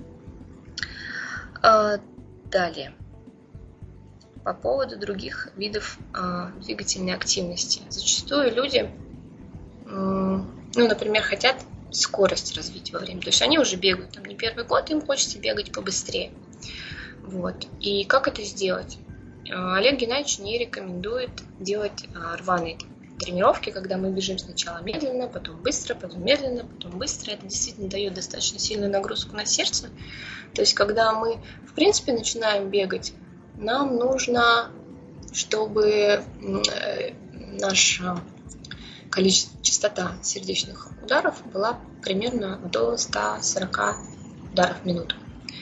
Э, далее. По поводу других видов э, двигательной активности. Зачастую люди, э, ну, например, хотят скорость развить во время. То есть они уже бегают, там не первый год, им хочется бегать побыстрее. Вот. И как это сделать? Олег Геннадьевич не рекомендует делать рваные тренировки, когда мы бежим сначала медленно, потом быстро, потом медленно, потом быстро. Это действительно дает достаточно сильную нагрузку на сердце. То есть, когда мы, в принципе, начинаем бегать, нам нужно, чтобы наша количество, частота сердечных ударов была примерно до ста сорока ударов в минуту.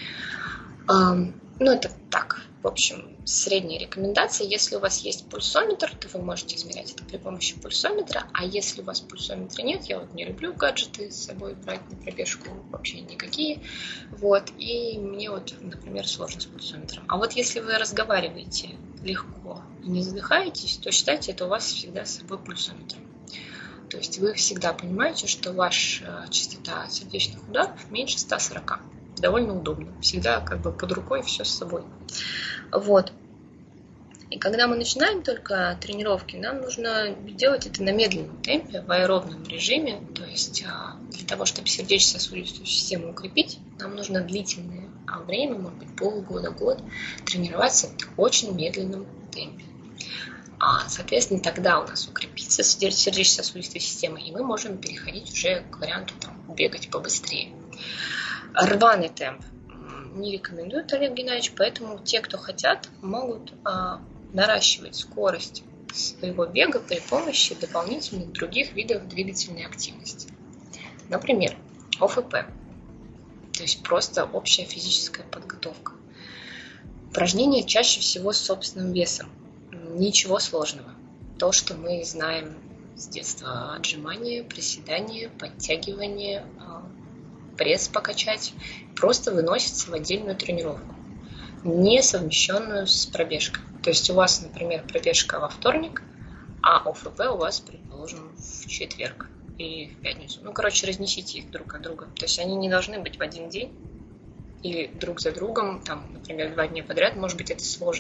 Ну, это так, в общем, средняя рекомендация. Если у вас есть пульсометр, то вы можете измерять это при помощи пульсометра. А если у вас пульсометра нет, я вот не люблю гаджеты с собой брать на пробежку, вообще никакие. Вот, и мне вот, например, сложно с пульсометром. А вот если вы разговариваете легко и не задыхаетесь, то считайте, это у вас всегда с собой пульсометр. То есть вы всегда понимаете, что ваша частота сердечных ударов меньше ста сорока. Довольно удобно. Всегда как бы под рукой все с собой. Вот. И когда мы начинаем только тренировки, нам нужно делать это на медленном темпе, в аэробном режиме. То есть для того, чтобы сердечно-сосудистую систему укрепить, нам нужно длительное время, может быть полгода, год, тренироваться в очень медленном темпе. А, соответственно, тогда у нас укрепится сердечно-сосудистая система, и мы можем переходить уже к варианту там, бегать побыстрее. Рваный темп не рекомендует Олег Геннадьевич, поэтому те, кто хотят, могут а, наращивать скорость своего бега при помощи дополнительных других видов двигательной активности. Например, О Ф П, то есть просто общая физическая подготовка. Упражнения чаще всего с собственным весом. Ничего сложного. То, что мы знаем с детства: отжимания, приседания, подтягивания, пресс покачать, просто выносится в отдельную тренировку, не совмещенную с пробежкой. То есть у вас, например, пробежка во вторник, а О Ф П у вас, предположим, в четверг или в пятницу. Ну, короче, разнесите их друг от друга. То есть они не должны быть в один день или друг за другом, там, например, два дня подряд, может быть, это сложно.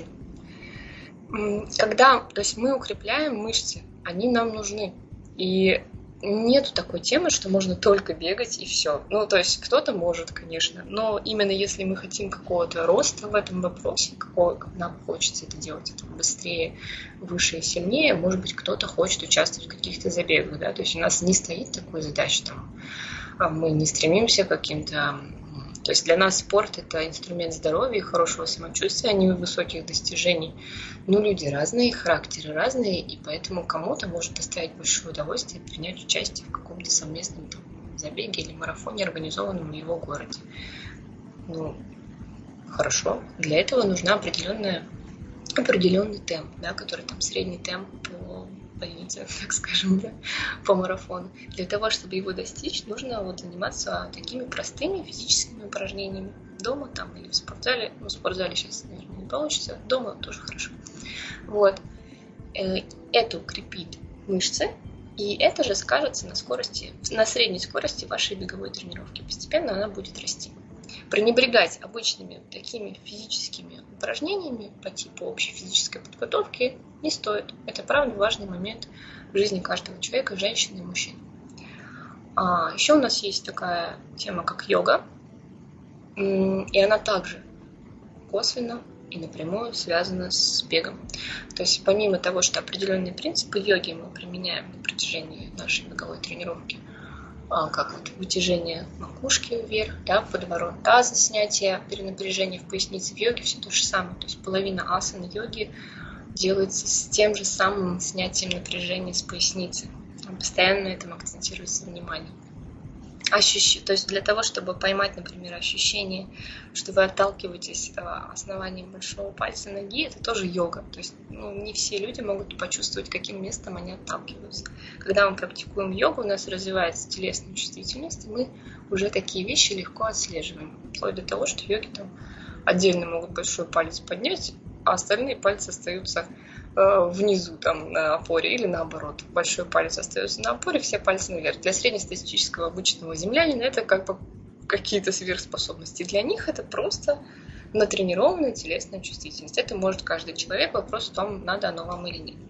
Когда, то есть мы укрепляем мышцы, они нам нужны. И нету такой темы, что можно только бегать и все. Ну, то есть кто-то может, конечно, но именно если мы хотим какого-то роста в этом вопросе, какого нам хочется это делать, это быстрее, выше и сильнее, может быть, кто-то хочет участвовать в каких-то забегах, да, то есть у нас не стоит такой задачи, там, мы не стремимся к каким-то... То есть для нас спорт – это инструмент здоровья и хорошего самочувствия, а не высоких достижений. Но люди разные, характеры разные, и поэтому кому-то может доставить большое удовольствие принять участие в каком-то совместном там, забеге или марафоне, организованном в его городе. Ну, хорошо. Для этого нужна определенная, определенный темп, да, который там средний темп по больнице, так скажем, да, по марафону. Для того, чтобы его достичь, нужно вот заниматься такими простыми физическими упражнениями дома там или в спортзале. Ну, в спортзале сейчас, наверное, не получится. Дома тоже хорошо. Вот. Это укрепит мышцы, и это же скажется на скорости, на средней скорости вашей беговой тренировки. Постепенно она будет расти. Пренебрегать обычными такими физическими упражнениями по типу общей физической подготовки не стоит. Это, правда, важный момент в жизни каждого человека, женщины и мужчины. А еще у нас есть такая тема, как йога, и она также косвенно и напрямую связана с бегом. То есть помимо того, что определенные принципы йоги мы применяем на протяжении нашей беговой тренировки, как вот вытяжение макушки вверх, да, подворот таза, снятие перенапряжения в пояснице, в йоге все то же самое. То есть половина асан йоги делается с тем же самым снятием напряжения с поясницы. Там постоянно на этом акцентируется внимание. ощущ... То есть для того, чтобы поймать, например, ощущение, что вы отталкиваетесь основанием большого пальца ноги, это тоже йога. То есть ну, не все люди могут почувствовать, каким местом они отталкиваются. Когда мы практикуем йогу, у нас развивается телесная чувствительность, и мы уже такие вещи легко отслеживаем. Вплоть до того, что йоги там отдельно могут большой палец поднять, а остальные пальцы остаются внизу, там, на опоре, или наоборот. Большой палец остается на опоре, все пальцы наверх. Для среднестатистического обычного землянина это как бы какие-то сверхспособности. Для них это просто натренированная телесная чувствительность. Это может каждый человек, вопрос в том, надо оно вам или нет.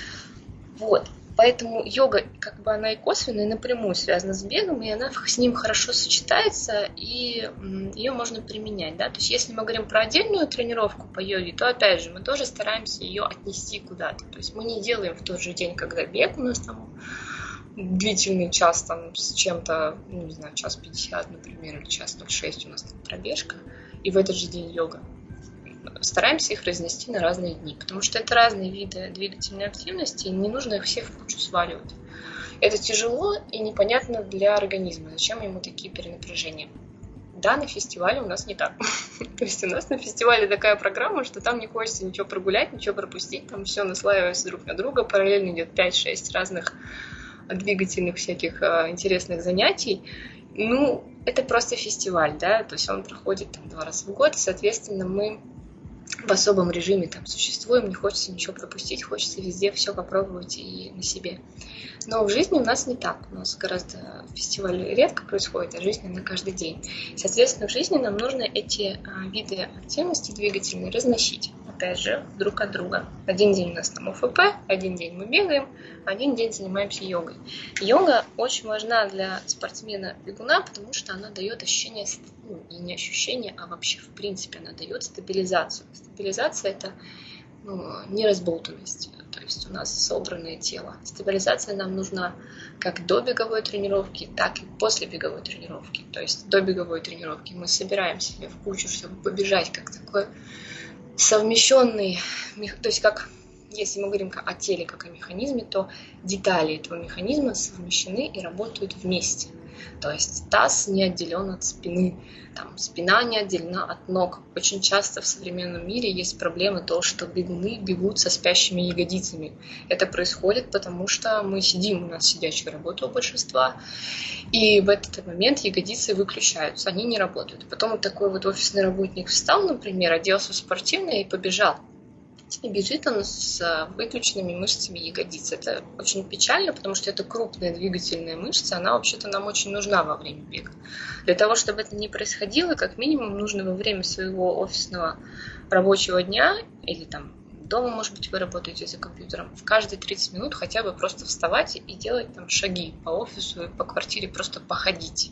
Вот. Поэтому йога, как бы она и косвенно, и напрямую связана с бегом, и она с ним хорошо сочетается, и ее можно применять. Да? То есть если мы говорим про отдельную тренировку по йоге, то опять же мы тоже стараемся ее отнести куда-то. То есть мы не делаем в тот же день, когда бег у нас там длительный час там, с чем-то, ну, не знаю, час пятьдесят, например, или час ноль шесть у нас там пробежка, и в этот же день йога. Стараемся их разнести на разные дни, потому что это разные виды двигательной активности, и не нужно их всех в кучу сваливать. Это тяжело и непонятно для организма, зачем ему такие перенапряжения. Да, на фестивале у нас не так. То есть у нас на фестивале такая программа, что там не хочется ничего прогулять, ничего пропустить, там все наслаивается друг на друга, параллельно идет пять-шесть разных двигательных всяких интересных занятий. Ну, это просто фестиваль, да, то есть он проходит там два раза в год, и, соответственно, мы в особом режиме там существуем, не хочется ничего пропустить, хочется везде все попробовать и на себе. Но в жизни у нас не так. У нас гораздо фестиваль редко происходит, а жизнь она каждый день. Соответственно, в жизни нам нужно эти а, виды активности двигательной разносить. Опять же, друг от друга. Один день у нас там ОФП, один день мы бегаем, один день занимаемся йогой. Йога очень важна для спортсмена-бегуна, потому что она дает ощущение, ну, и не ощущение, а вообще в принципе она дает стабилизацию. Стабилизация – это ну, неразболтанность. То есть у нас собранное тело. Стабилизация нам нужна как до беговой тренировки, так и после беговой тренировки. То есть до беговой тренировки мы собираем себя в кучу, чтобы побежать, как такой совмещенный, то есть как, если мы говорим о теле как о механизме, то детали этого механизма совмещены и работают вместе. То есть таз не отделен от спины, там, спина не отделена от ног. Очень часто в современном мире есть проблема то, что бегуны бегут со спящими ягодицами. Это происходит потому, что мы сидим, у нас сидячая работа у большинства, и в этот момент ягодицы выключаются, они не работают. Потом вот такой вот офисный работник встал, например, оделся в спортивное и побежал. И бежит он с выключенными мышцами ягодиц. Это очень печально, потому что это крупная двигательная мышца, она вообще-то нам очень нужна во время бега. Для того, чтобы это не происходило, как минимум нужно во время своего офисного рабочего дня или там дома, может быть, вы работаете за компьютером, в каждые тридцать минут хотя бы просто вставать и делать там шаги по офису и по квартире, просто походить.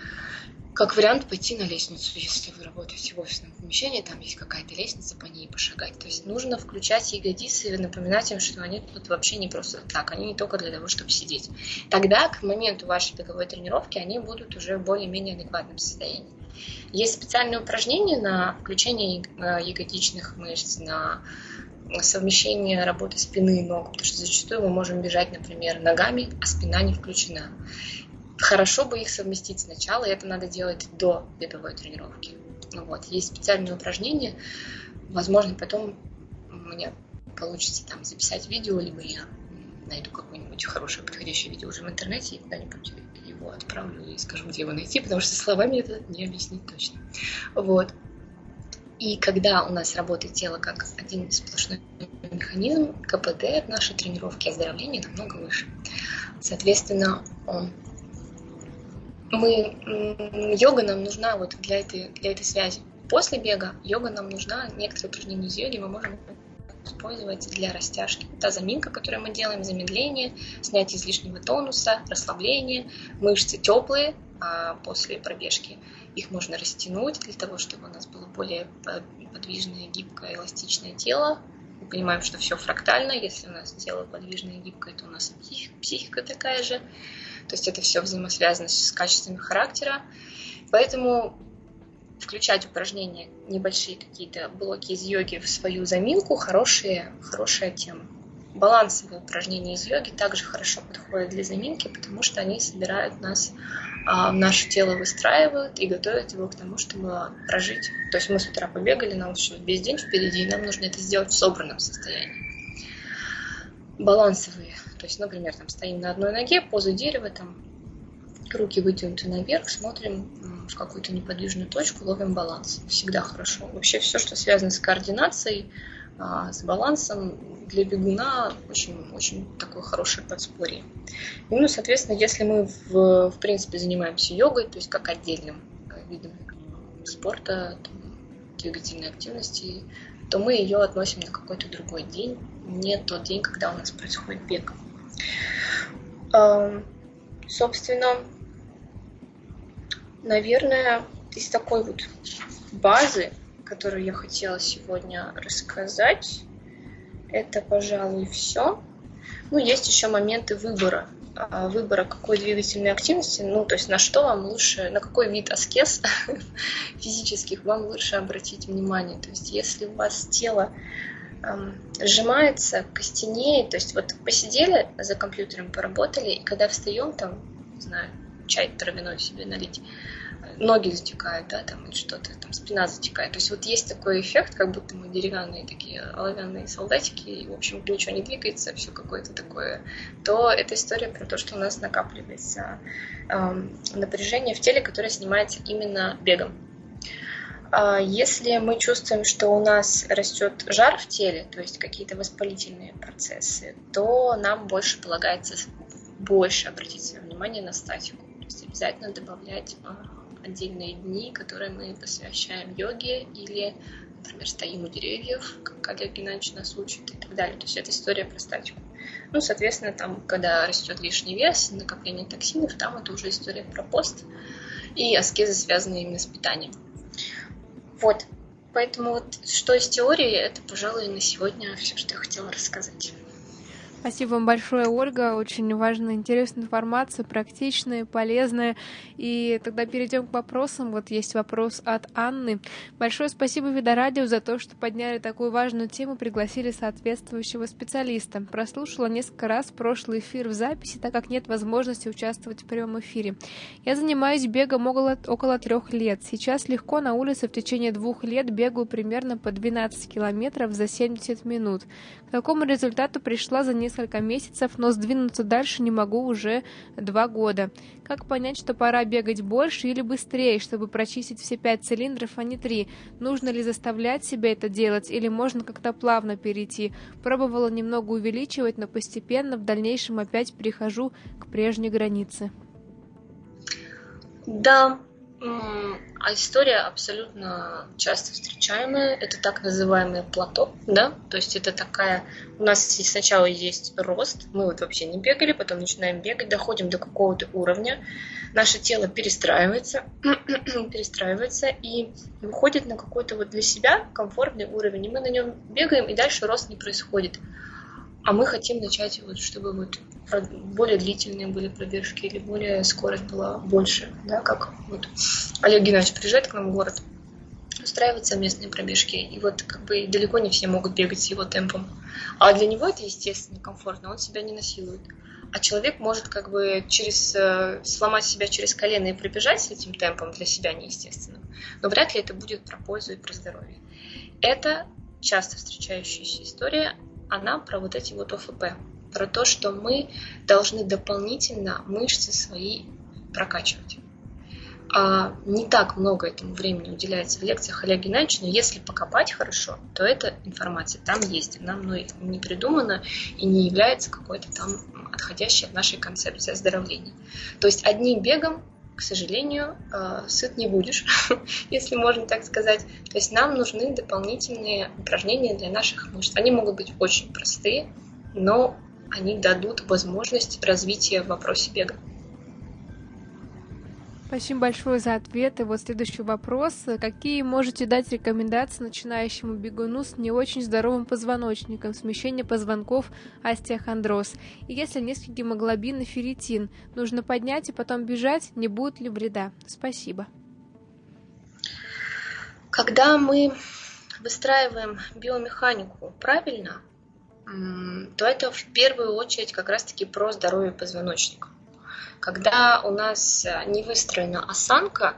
Как вариант пойти на лестницу, если вы работаете в офисном помещении, там есть какая-то лестница, по ней пошагать. То есть нужно включать ягодицы и напоминать им, что они тут вообще не просто так, они не только для того, чтобы сидеть. Тогда к моменту вашей беговой тренировки они будут уже в более-менее адекватном состоянии. Есть специальные упражнения на включение ягодичных мышц, на совмещение работы спины и ног, потому что зачастую мы можем бежать, например, ногами, а спина не включена. Хорошо бы их совместить сначала, и это надо делать до беговой тренировки. Ну вот, есть специальные упражнения, возможно, потом у меня получится там записать видео, либо я найду какое-нибудь хорошее подходящее видео уже в интернете и куда-нибудь его отправлю и скажу, где его найти, потому что словами это не объяснить точно. Вот. И когда у нас работает тело как один сплошной механизм, КПД в нашей тренировке оздоровления намного выше. Соответственно, мы, йога нам нужна вот для этой, для этой связи. После бега йога нам нужна, некоторые упражнения из йоги мы можем использовать для растяжки. Та заминка, которую мы делаем, замедление, снятие излишнего тонуса, расслабление, мышцы теплые, а после пробежки их можно растянуть для того, чтобы у нас было более подвижное, гибкое, эластичное тело. Мы понимаем, что все фрактально. Если у нас тело подвижное и гибкое, то у нас психика такая же. То есть это все взаимосвязано с качествами характера. Поэтому включать упражнения, небольшие какие-то блоки из йоги в свою заминку, хорошая, хорошая тема. балансовые упражнения из йоги также хорошо подходят для заминки, потому что они собирают нас, наше тело выстраивают и готовят его к тому, чтобы прожить. То есть мы с утра побегали, нам еще весь день впереди, и нам нужно это сделать в собранном состоянии. Балансовые. То есть, например, там стоим на одной ноге, поза дерева, там руки вытянуты наверх, смотрим в какую-то неподвижную точку, ловим баланс. Всегда хорошо. Вообще все, что связано с координацией, с балансом, для бегуна очень, очень такое хорошее подспорье. И, ну, соответственно, если мы в, в принципе занимаемся йогой, то есть как отдельным видом спорта, там, двигательной активности, то мы ее относим на какой-то другой день, не тот день, когда у нас происходит бег. Собственно, наверное, из такой вот базы, которую я хотела сегодня рассказать, это, пожалуй, все. Ну, есть еще моменты выбора. Выбора какой двигательной активности, ну, то есть на что вам лучше, на какой вид аскез физических вам лучше обратить внимание. То есть если у вас тело эм, сжимается, костенеет, то есть вот посидели за компьютером, поработали, и когда встаем, там, не знаю, чай травяной себе налить, ноги затекают, да, там, или что-то, там, спина затекает. То есть вот есть такой эффект, как будто мы деревянные такие оловянные солдатики, и, в общем, ничего не двигается, все какое-то такое, то это история про то, что у нас накапливается э, напряжение в теле, которое снимается именно бегом. Э, если мы чувствуем, что у нас растет жар в теле, то есть какие-то воспалительные процессы, то нам больше полагается больше обратить свое внимание на статику. То есть обязательно добавлять отдельные дни, которые мы посвящаем йоге, или, например, стоим у деревьев, как Олег Геннадьевич нас учит, и так далее. То есть это история про статику. Ну, соответственно, там, когда растет лишний вес, накопление токсинов, там это уже история про пост и аскезы, связанные именно с питанием. Вот. Поэтому вот что из теории, это, пожалуй, на сегодня все, что я хотела рассказать. Спасибо вам большое, Ольга. Очень важная, интересная информация, практичная, полезная. И тогда перейдем к вопросам. Вот есть вопрос от Анны. Большое спасибо Видорадио за то, что подняли такую важную тему, пригласили соответствующего специалиста. Прослушала несколько раз прошлый эфир в записи, так как нет возможности участвовать в прямом эфире. Я занимаюсь бегом около, около трех лет. Сейчас легко на улице в течение двух лет бегаю примерно по двенадцать километров за семьдесят минут. К такому результату пришла за несколько месяцев, но сдвинуться дальше не могу уже два года. Как понять, что пора бегать больше или быстрее, чтобы прочистить все пять цилиндров, а не три? Нужно ли заставлять себя это делать или можно как-то плавно перейти? Пробовала немного увеличивать, но постепенно в дальнейшем опять перехожу к прежней границе. Да, а история абсолютно часто встречаемая. Это так называемое плато, да, то есть это такая, у нас сначала есть рост, мы вот вообще не бегали, потом начинаем бегать, доходим до какого-то уровня, наше тело перестраивается, перестраивается и выходит на какой-то вот для себя комфортный уровень, и мы на нем бегаем, и дальше рост не происходит. А мы хотим начать, вот, чтобы вот более длительные были пробежки или более скорость была больше, да, как вот Олег Геннадьевич приезжает к нам в город, устраивает совместные пробежки, и вот как бы далеко не все могут бегать с его темпом. А для него это естественно, комфортно, он себя не насилует. А человек может как бы через, сломать себя через колено и пробежать с этим темпом для себя неестественным, но вряд ли это будет про пользу и про здоровье. Это часто встречающаяся история, она про вот эти вот ОФП, про то, что мы должны дополнительно мышцы свои прокачивать. А не так много этому времени уделяется в лекциях Олега Геннадьевича, но если покопать хорошо, то эта информация там есть, она мной не придумана и не является какой-то там отходящей от нашей концепции оздоровления. То есть одним бегом, к сожалению, сыт не будешь, если можно так сказать. То есть нам нужны дополнительные упражнения для наших мышц. Они могут быть очень простые, но они дадут возможность развития в вопросе бега. Спасибо большое за ответ. И вот следующий вопрос. Какие можете дать рекомендации начинающему бегуну с не очень здоровым позвоночником, смещение позвонков, остеохондроз? И если низкий гемоглобин и ферритин, нужно поднять и потом бежать, не будет ли вреда? Спасибо. Когда мы выстраиваем биомеханику правильно, то это в первую очередь как раз-таки про здоровье позвоночника. Когда у нас не выстроена осанка,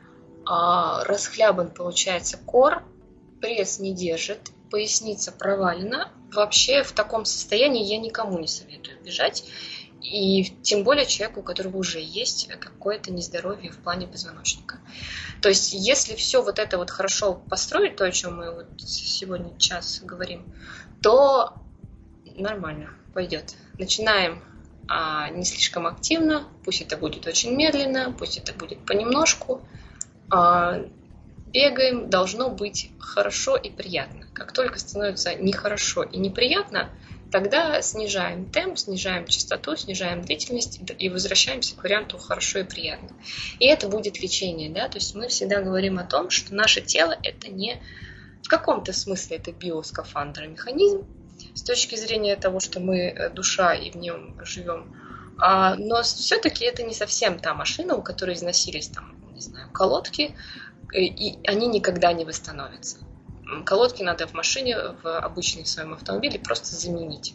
а расхлябан получается кор, пресс не держит, поясница провалена, вообще в таком состоянии я никому не советую бежать. И тем более человеку, у которого уже есть какое-то нездоровье в плане позвоночника. То есть, если все вот это вот хорошо построить, то, о чем мы вот сегодня час говорим, то нормально пойдет. Начинаем а, не слишком активно, пусть это будет очень медленно, пусть это будет понемножку. А, бегаем, должно быть хорошо и приятно. Как только становится нехорошо и неприятно, тогда снижаем темп, снижаем частоту, снижаем длительность и возвращаемся к варианту хорошо и приятно. И это будет лечение, да, то есть мы всегда говорим о том, что наше тело это не в каком-то смысле это биоскафандр, механизм с точки зрения того, что мы душа и в нем живем, а, но все-таки это не совсем та машина, у которой износились там, не знаю, колодки, и они никогда не восстановятся. Колодки надо в машине, в обычном своем автомобиле просто заменить.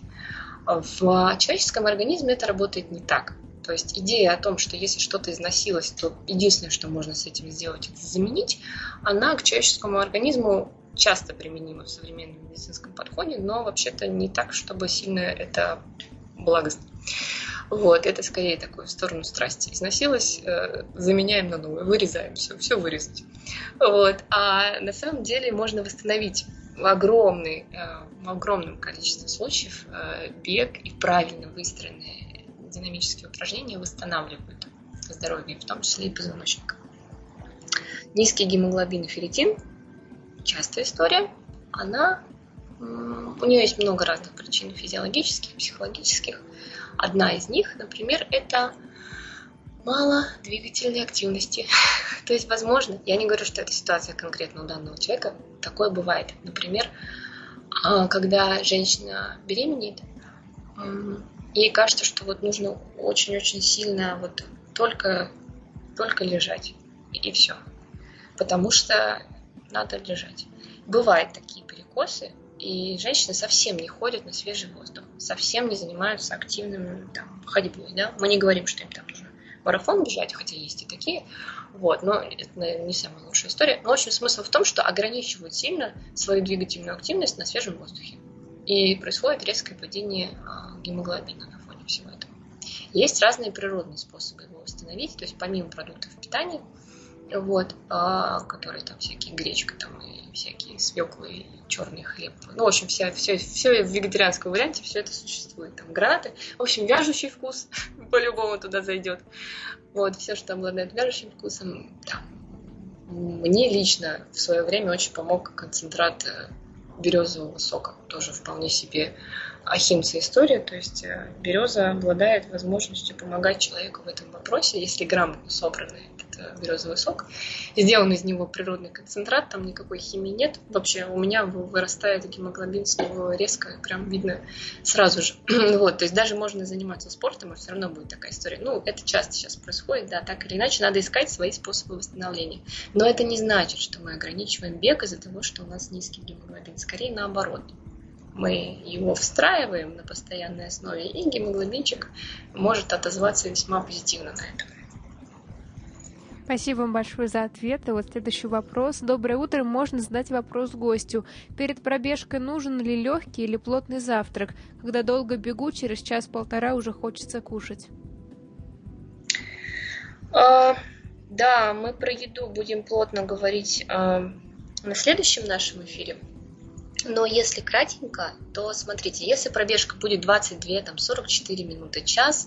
В человеческом организме это работает не так. То есть идея о том, что если что-то износилось, то единственное, что можно с этим сделать, это заменить, она к человеческому организму часто применима в современном медицинском подходе, но вообще-то не так, чтобы сильно это благостно. Вот, это скорее такое в сторону страсти. Износилось, э, заменяем на новое, вырезаем, все, все вырезать. Вот. А на самом деле можно восстановить в, огромный, э, в огромном количестве случаев э, бег и правильно выстроенные динамические упражнения восстанавливают здоровье, в том числе и позвоночника. Низкий гемоглобин и ферритин, частая история, она, э, у нее есть много разных причин физиологических, психологических. Одна из них, например, это мало двигательной активности. То есть, возможно, я не говорю, что это ситуация конкретно у данного человека, такое бывает. Например, когда женщина беременеет, ей кажется, что вот нужно очень-очень сильно вот только, только лежать, и все. Потому что надо лежать. Бывают такие перекосы, и женщины совсем не ходят на свежий воздух, совсем не занимаются активным там, ходьбой. Да? Мы не говорим, что им там нужно марафон бежать, хотя есть и такие. Вот, но это, наверное, не самая лучшая история. Но, в общем, смысл в том, что ограничивают сильно свою двигательную активность на свежем воздухе. И происходит резкое падение гемоглобина на фоне всего этого. Есть разные природные способы его восстановить, то есть помимо продуктов питания, вот, которые там всякие гречка там, и всякие свеклы, и черный хлеб. Ну, в общем, все, все, все в вегетарианском варианте, все это существует. Там гранаты, в общем, вяжущий вкус по-любому туда зайдет. Вот, все, что обладает вяжущим вкусом, там. Мне лично в свое время очень помог концентрат березового сока. Тоже вполне себе ахимса история. То есть береза обладает возможностью помогать человеку в этом вопросе, если грамотно собранный этот березовый сок. Сделан из него природный концентрат, там никакой химии нет. Вообще у меня вырастает гемоглобин с него резко, прям видно сразу же. Вот, то есть даже можно заниматься спортом, и все равно будет такая история. Ну, это часто сейчас происходит, да, так или иначе, надо искать свои способы восстановления. Но это не значит, что мы ограничиваем бег из-за того, что у нас низкий гемоглобин. Скорее наоборот. Мы его встраиваем на постоянной основе, и гемоглобинчик может отозваться весьма позитивно на это. Спасибо вам большое за ответ. И вот следующий вопрос. Доброе утро. Можно задать вопрос гостю. Перед пробежкой нужен ли легкий или плотный завтрак? Когда долго бегу, через час-полтора уже хочется кушать. А, да, мы про еду будем плотно говорить а, на следующем нашем эфире. Но если кратенько, то смотрите, если пробежка будет двадцать две, там, сорок четыре минуты, час,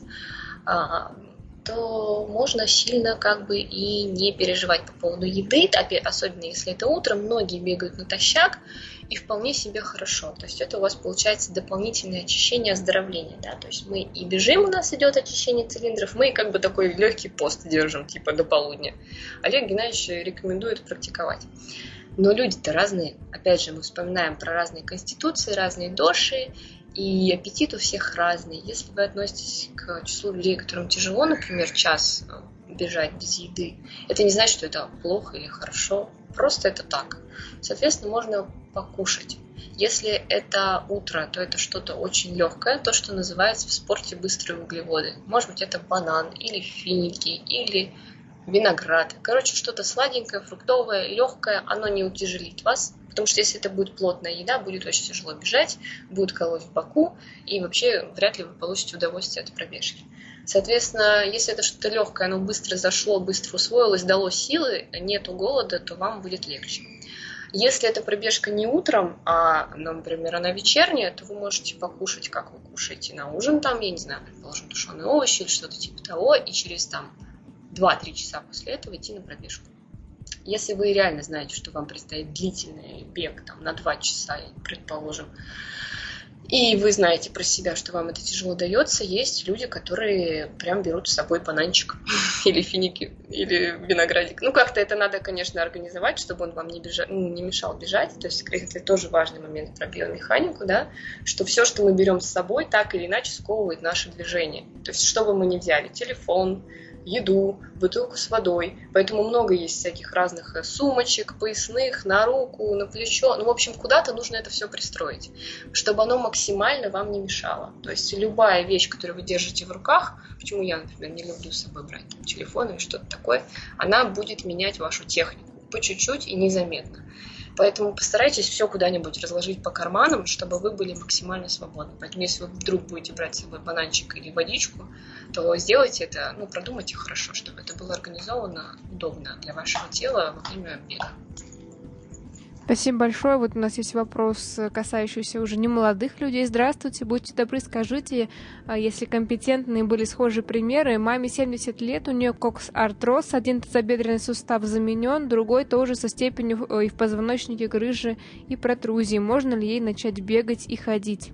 то можно сильно как бы и не переживать по поводу еды, особенно если это утром, многие бегают натощак, и вполне себе хорошо. То есть это у вас получается дополнительное очищение, оздоровление. Да? То есть мы и бежим, у нас идет очищение цилиндров, мы как бы такой легкий пост держим, типа до полудня. Олег Геннадьевич рекомендует практиковать. Но люди-то разные. Опять же, мы вспоминаем про разные конституции, разные доши, и аппетит у всех разный. Если вы относитесь к числу людей, которым тяжело, например, час бежать без еды, это не значит, что это плохо или хорошо. Просто это так. Соответственно, можно покушать. Если это утро, то это что-то очень легкое, то, что называется в спорте быстрые углеводы. Может быть, это банан или финики, или виноград. Короче, что-то сладенькое, фруктовое, легкое, оно не утяжелит вас. Потому что если это будет плотная еда, будет очень тяжело бежать, будет колоть в боку, и вообще вряд ли вы получите удовольствие от пробежки. Соответственно, если это что-то легкое, оно быстро зашло, быстро усвоилось, дало силы, нету голода, то вам будет легче. Если эта пробежка не утром, а, например, она вечерняя, то вы можете покушать, как вы кушаете на ужин, там, я не знаю, предположим, тушеные овощи или что-то типа того, и через там два-три часа после этого идти на пробежку. Если вы реально знаете, что вам предстоит длительный бег там, на два часа, предположим, и вы знаете про себя, что вам это тяжело дается, есть люди, которые прям берут с собой бананчик или финики, или виноградик. Ну, как-то это надо, конечно, организовать, чтобы он вам не, бежа... ну, не мешал бежать. То есть это тоже важный момент про биомеханику, да, что все, что мы берем с собой, так или иначе сковывает наше движение. То есть что бы мы ни взяли, телефон, еду, бутылку с водой. Поэтому много есть всяких разных сумочек, поясных, на руку, на плечо. Ну, в общем, куда-то нужно это все пристроить, чтобы оно максимально вам не мешало. То есть любая вещь, которую вы держите в руках, почему я, например, не люблю с собой брать там, телефон или что-то такое, она будет менять вашу технику по чуть-чуть и незаметно. Поэтому постарайтесь все куда-нибудь разложить по карманам, чтобы вы были максимально свободны. Поэтому если вы вдруг будете брать с собой бананчик или водичку, то сделайте это, ну, продумайте хорошо, чтобы это было организовано удобно для вашего тела во время бега. Спасибо большое. Вот у нас есть вопрос, касающийся уже немолодых людей. Здравствуйте, будьте добры, скажите, если компетентные были схожие примеры. Маме семьдесят лет, у нее коксартроз, один тазобедренный сустав заменен, другой тоже со степенью и в позвоночнике грыжи и протрузии. Можно ли ей начать бегать и ходить?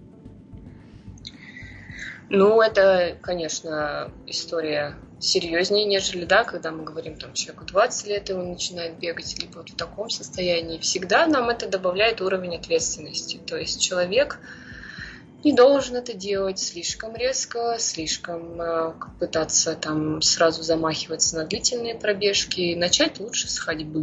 Ну, это, конечно, история серьезнее, нежели, да, когда мы говорим, там, человеку двадцать лет, и он начинает бегать, либо вот в таком состоянии. Всегда нам это добавляет уровень ответственности. То есть человек не должен это делать слишком резко, слишком э, пытаться там сразу замахиваться на длительные пробежки. Начать лучше с ходьбы.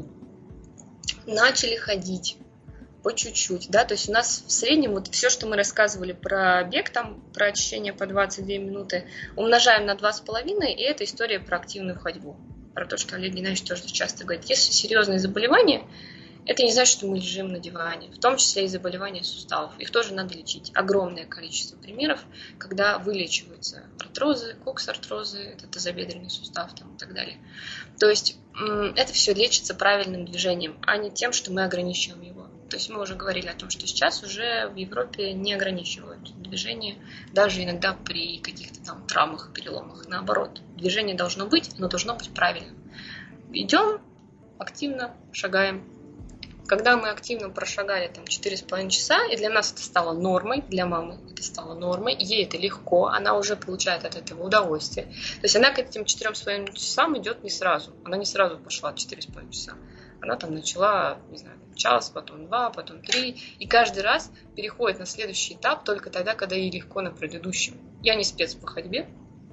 Начали ходить по чуть-чуть, да, то есть у нас в среднем вот все, что мы рассказывали про бег, там, про очищение по двадцать две минуты, умножаем на два с половиной, и это история про активную ходьбу. Про то, что Олег Геннадьевич тоже часто говорит. Если серьезные заболевания, это не значит, что мы лежим на диване, в том числе и заболевания суставов. Их тоже надо лечить. Огромное количество примеров, когда вылечиваются артрозы, коксартрозы, это тазобедренный сустав там, и так далее. То есть это все лечится правильным движением, а не тем, что мы ограничиваем его. То есть мы уже говорили о том, что сейчас уже в Европе не ограничивают движение, даже иногда при каких-то там травмах, переломах. Наоборот, движение должно быть, но должно быть правильным. Идем, активно шагаем. Когда мы активно прошагали там четыре с половиной часа, и для нас это стало нормой, для мамы это стало нормой, ей это легко, она уже получает от этого удовольствие. То есть она к этим четырем с половиной часам идет не сразу. Она не сразу пошла четыре с половиной часа. Она там начала, не знаю, час, потом два, потом три. И каждый раз переходит на следующий этап только тогда, когда ей легко на предыдущем. Я не спец по ходьбе,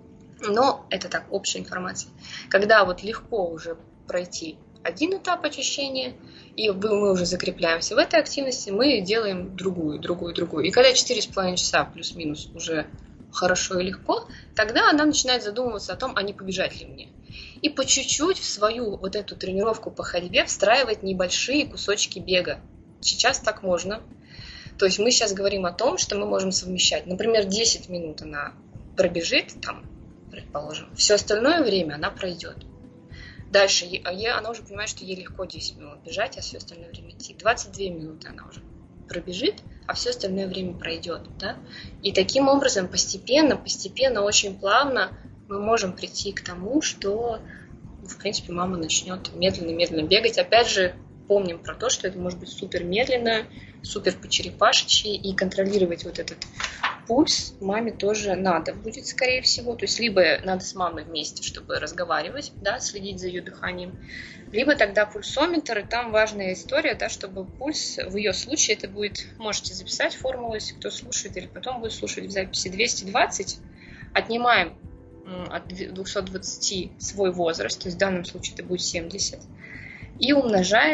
но это так, общая информация. Когда вот легко уже пройти один этап очищения, и мы уже закрепляемся в этой активности, мы делаем другую, другую, другую. И когда четыре с половиной часа плюс-минус уже хорошо и легко, тогда она начинает задумываться о том, а не побежать ли мне. И по чуть-чуть в свою вот эту тренировку по ходьбе встраивать небольшие кусочки бега. Сейчас так можно. То есть мы сейчас говорим о том, что мы можем совмещать. Например, десять минут она пробежит, там, предположим, все остальное время она пройдет. Дальше она уже понимает, что ей легко десять минут бежать, а все остальное время идти. двадцать две минуты она уже пробежит, а все остальное время пройдет. Да? И таким образом постепенно, постепенно, очень плавно мы можем прийти к тому, что, в принципе, мама начнет медленно-медленно бегать. Опять же, помним про то, что это может быть супер медленно, супер по-черепашечьи, и контролировать вот этот пульс маме тоже надо будет, скорее всего. То есть либо надо с мамой вместе, чтобы разговаривать, да, следить за ее дыханием, либо тогда пульсометр, и там важная история, да, чтобы пульс, в ее случае это будет, можете записать формулу, если кто слушает, или потом будет слушать в записи, двести двадцать, отнимаем от двухсот двадцати свой возраст, то есть в данном случае это будет семьдесят, и умножаем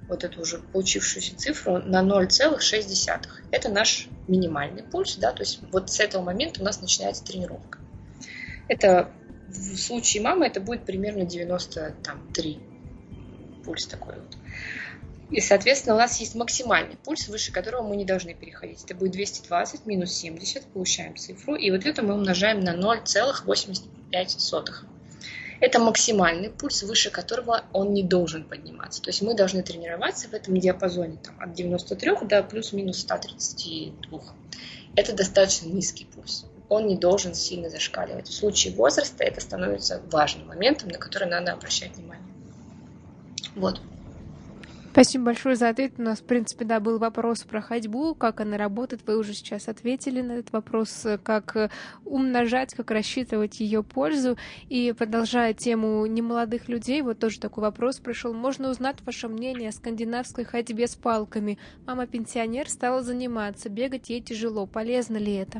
вот эту уже получившуюся цифру на ноль целых шесть десятых. Это наш минимальный пульс, да, то есть вот с этого момента у нас начинается тренировка. Это в случае мамы это будет примерно девяносто три пульс такой вот. И, соответственно, у нас есть максимальный пульс, выше которого мы не должны переходить. Это будет двести двадцать минус семьдесят, получаем цифру, и вот это мы умножаем на ноль целых восемьдесят пять сотых. Это максимальный пульс, выше которого он не должен подниматься. То есть мы должны тренироваться в этом диапазоне там, от девяноста трёх до плюс-минус ста тридцати двух. Это достаточно низкий пульс. Он не должен сильно зашкаливать. В случае возраста это становится важным моментом, на который надо обращать внимание. Вот. Спасибо большое за ответ. У нас, в принципе, да, был вопрос про ходьбу, как она работает. Вы уже сейчас ответили на этот вопрос, как умножать, как рассчитывать ее пользу. И продолжая тему немолодых людей, вот тоже такой вопрос пришел. Можно узнать ваше мнение о скандинавской ходьбе с палками? Мама-пенсионер стала заниматься, бегать ей тяжело. Полезно ли это?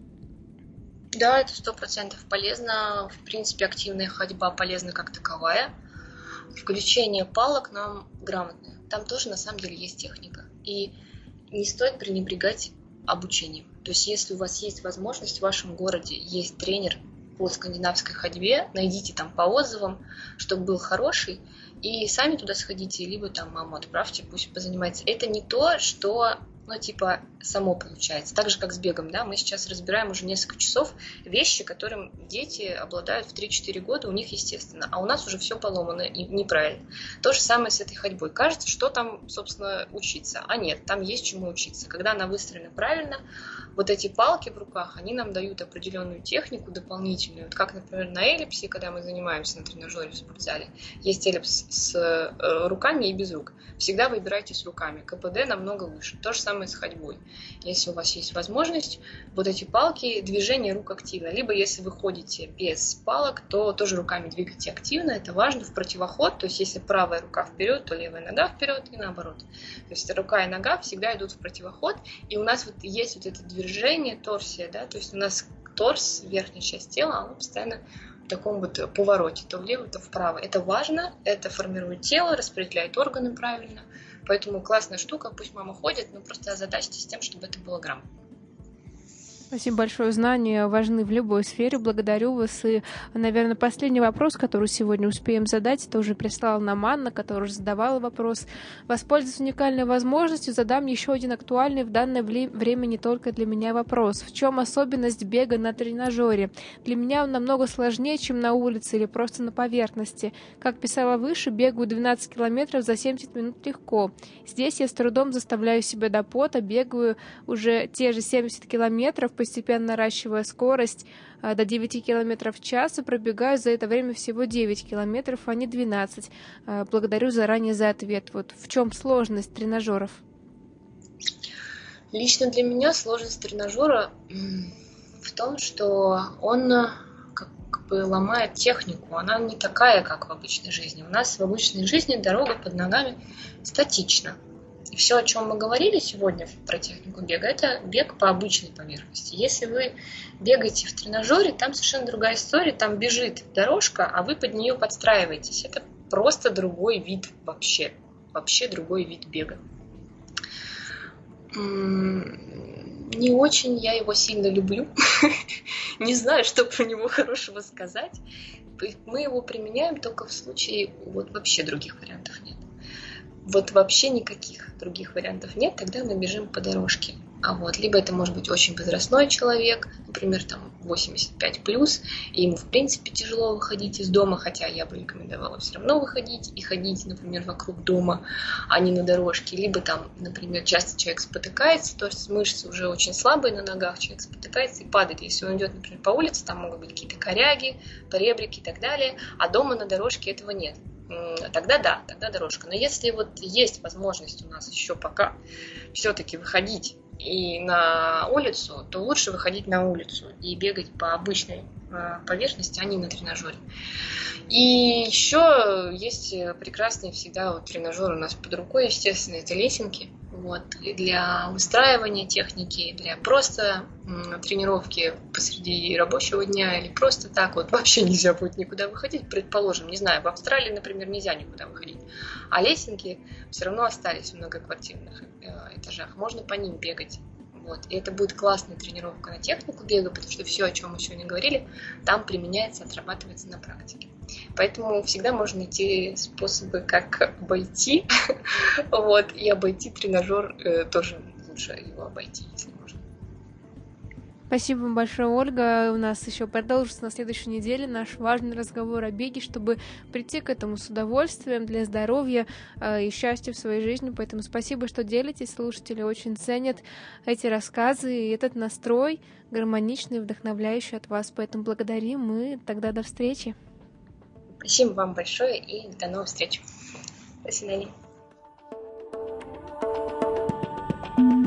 Да, это сто процентов полезно. В принципе, активная ходьба полезна как таковая. Включение палок нам грамотное. Там тоже на самом деле есть техника. И не стоит пренебрегать обучением. То есть если у вас есть возможность, в вашем городе есть тренер по скандинавской ходьбе, найдите там по отзывам, чтобы был хороший, и сами туда сходите, либо там маму отправьте, пусть позанимается. Это не то, что ну, типа, само получается. Так же, как с бегом, да, мы сейчас разбираем уже несколько часов вещи, которым дети обладают в три-четыре года, у них естественно, а у нас уже все поломано и неправильно. То же самое с этой ходьбой. Кажется, что там, собственно, учиться, а нет, там есть чему учиться. Когда она выстроена правильно, вот эти палки в руках, они нам дают определенную технику дополнительную. Вот как, например, на эллипсе, когда мы занимаемся на тренажере в спортзале, есть эллипс с руками и без рук. Всегда выбирайте с руками. КПД намного выше. То же самое с ходьбой. Если у вас есть возможность, вот эти палки, движение рук активно. Либо если вы ходите без палок, то тоже руками двигайте активно. Это важно в противоход. То есть если правая рука вперед, то левая нога вперед и наоборот. То есть рука и нога всегда идут в противоход. И у нас вот есть вот это движение торсия, да, то есть у нас торс, верхняя часть тела, она постоянно в таком вот повороте, то влево, то вправо. Это важно, это формирует тело, распределяет органы правильно. Поэтому классная штука, пусть мама ходит, но просто озадачьтесь тем, чтобы это было грамотно. Спасибо большое. Знания важны в любой сфере. Благодарю вас. И, наверное, последний вопрос, который сегодня успеем задать, это уже прислала нам Анна, которая уже задавала вопрос. Воспользуясь уникальной возможностью, задам еще один актуальный в данное время не только для меня вопрос. В чем особенность бега на тренажере? Для меня он намного сложнее, чем на улице или просто на поверхности. Как писала выше, бегаю двенадцать километров за семьдесят минут легко. Здесь я с трудом заставляю себя до пота, бегаю уже те же семьдесят километров, постепенно наращивая скорость до девяти километров в час и пробегаю за это время всего девять километров, а не двенадцать. Благодарю заранее за ответ. Вот в чем сложность тренажеров? Лично для меня сложность тренажера в том, что он как бы ломает технику. Она не такая, как в обычной жизни. У нас в обычной жизни дорога под ногами статична. И все, о чем мы говорили сегодня про технику бега, это бег по обычной поверхности. Если вы бегаете в тренажере, там совершенно другая история, там бежит дорожка, а вы под нее подстраиваетесь. Это просто другой вид вообще, вообще другой вид бега. Не очень я его сильно люблю, не знаю, что про него хорошего сказать. Мы его применяем только в случае, вот вообще других вариантов нет. Вот вообще никаких других вариантов нет, тогда мы бежим по дорожке. А вот, либо это может быть очень возрастной человек, например, там восемьдесят пять плюс, и ему в принципе тяжело выходить из дома, хотя я бы рекомендовала все равно выходить и ходить, например, вокруг дома, а не на дорожке. Либо там, например, часто человек спотыкается, то есть мышцы уже очень слабые на ногах, человек спотыкается и падает. Если он идет, например, по улице, там могут быть какие-то коряги, поребрики и так далее, а дома на дорожке этого нет. Тогда да, тогда дорожка. Но если вот есть возможность у нас еще пока все-таки выходить и на улицу, то лучше выходить на улицу и бегать по обычной поверхности, а не на тренажере. И еще есть прекрасные всегда вот тренажеры у нас под рукой, естественно, это лесенки. Вот. И для выстраивания техники, и для просто м, тренировки посреди рабочего дня, или просто так вот вообще нельзя будет никуда выходить, предположим, не знаю, в Австралии, например, нельзя никуда выходить, а лесенки все равно остались в многоквартирных э, этажах, можно по ним бегать. Вот. И это будет классная тренировка на технику бега, потому что все, о чем мы сегодня говорили, там применяется, отрабатывается на практике. Поэтому всегда можно найти способы, как обойти. Вот. И обойти тренажер э, тоже лучше его обойти, если можно. Спасибо вам большое, Ольга. У нас еще продолжится на следующей неделе наш важный разговор о беге, чтобы прийти к этому с удовольствием для здоровья э, и счастья в своей жизни. Поэтому спасибо, что делитесь. Слушатели очень ценят эти рассказы и этот настрой гармоничный, вдохновляющий от вас. Поэтому благодарим и тогда до встречи. Спасибо вам большое и до новых встреч. До свидания.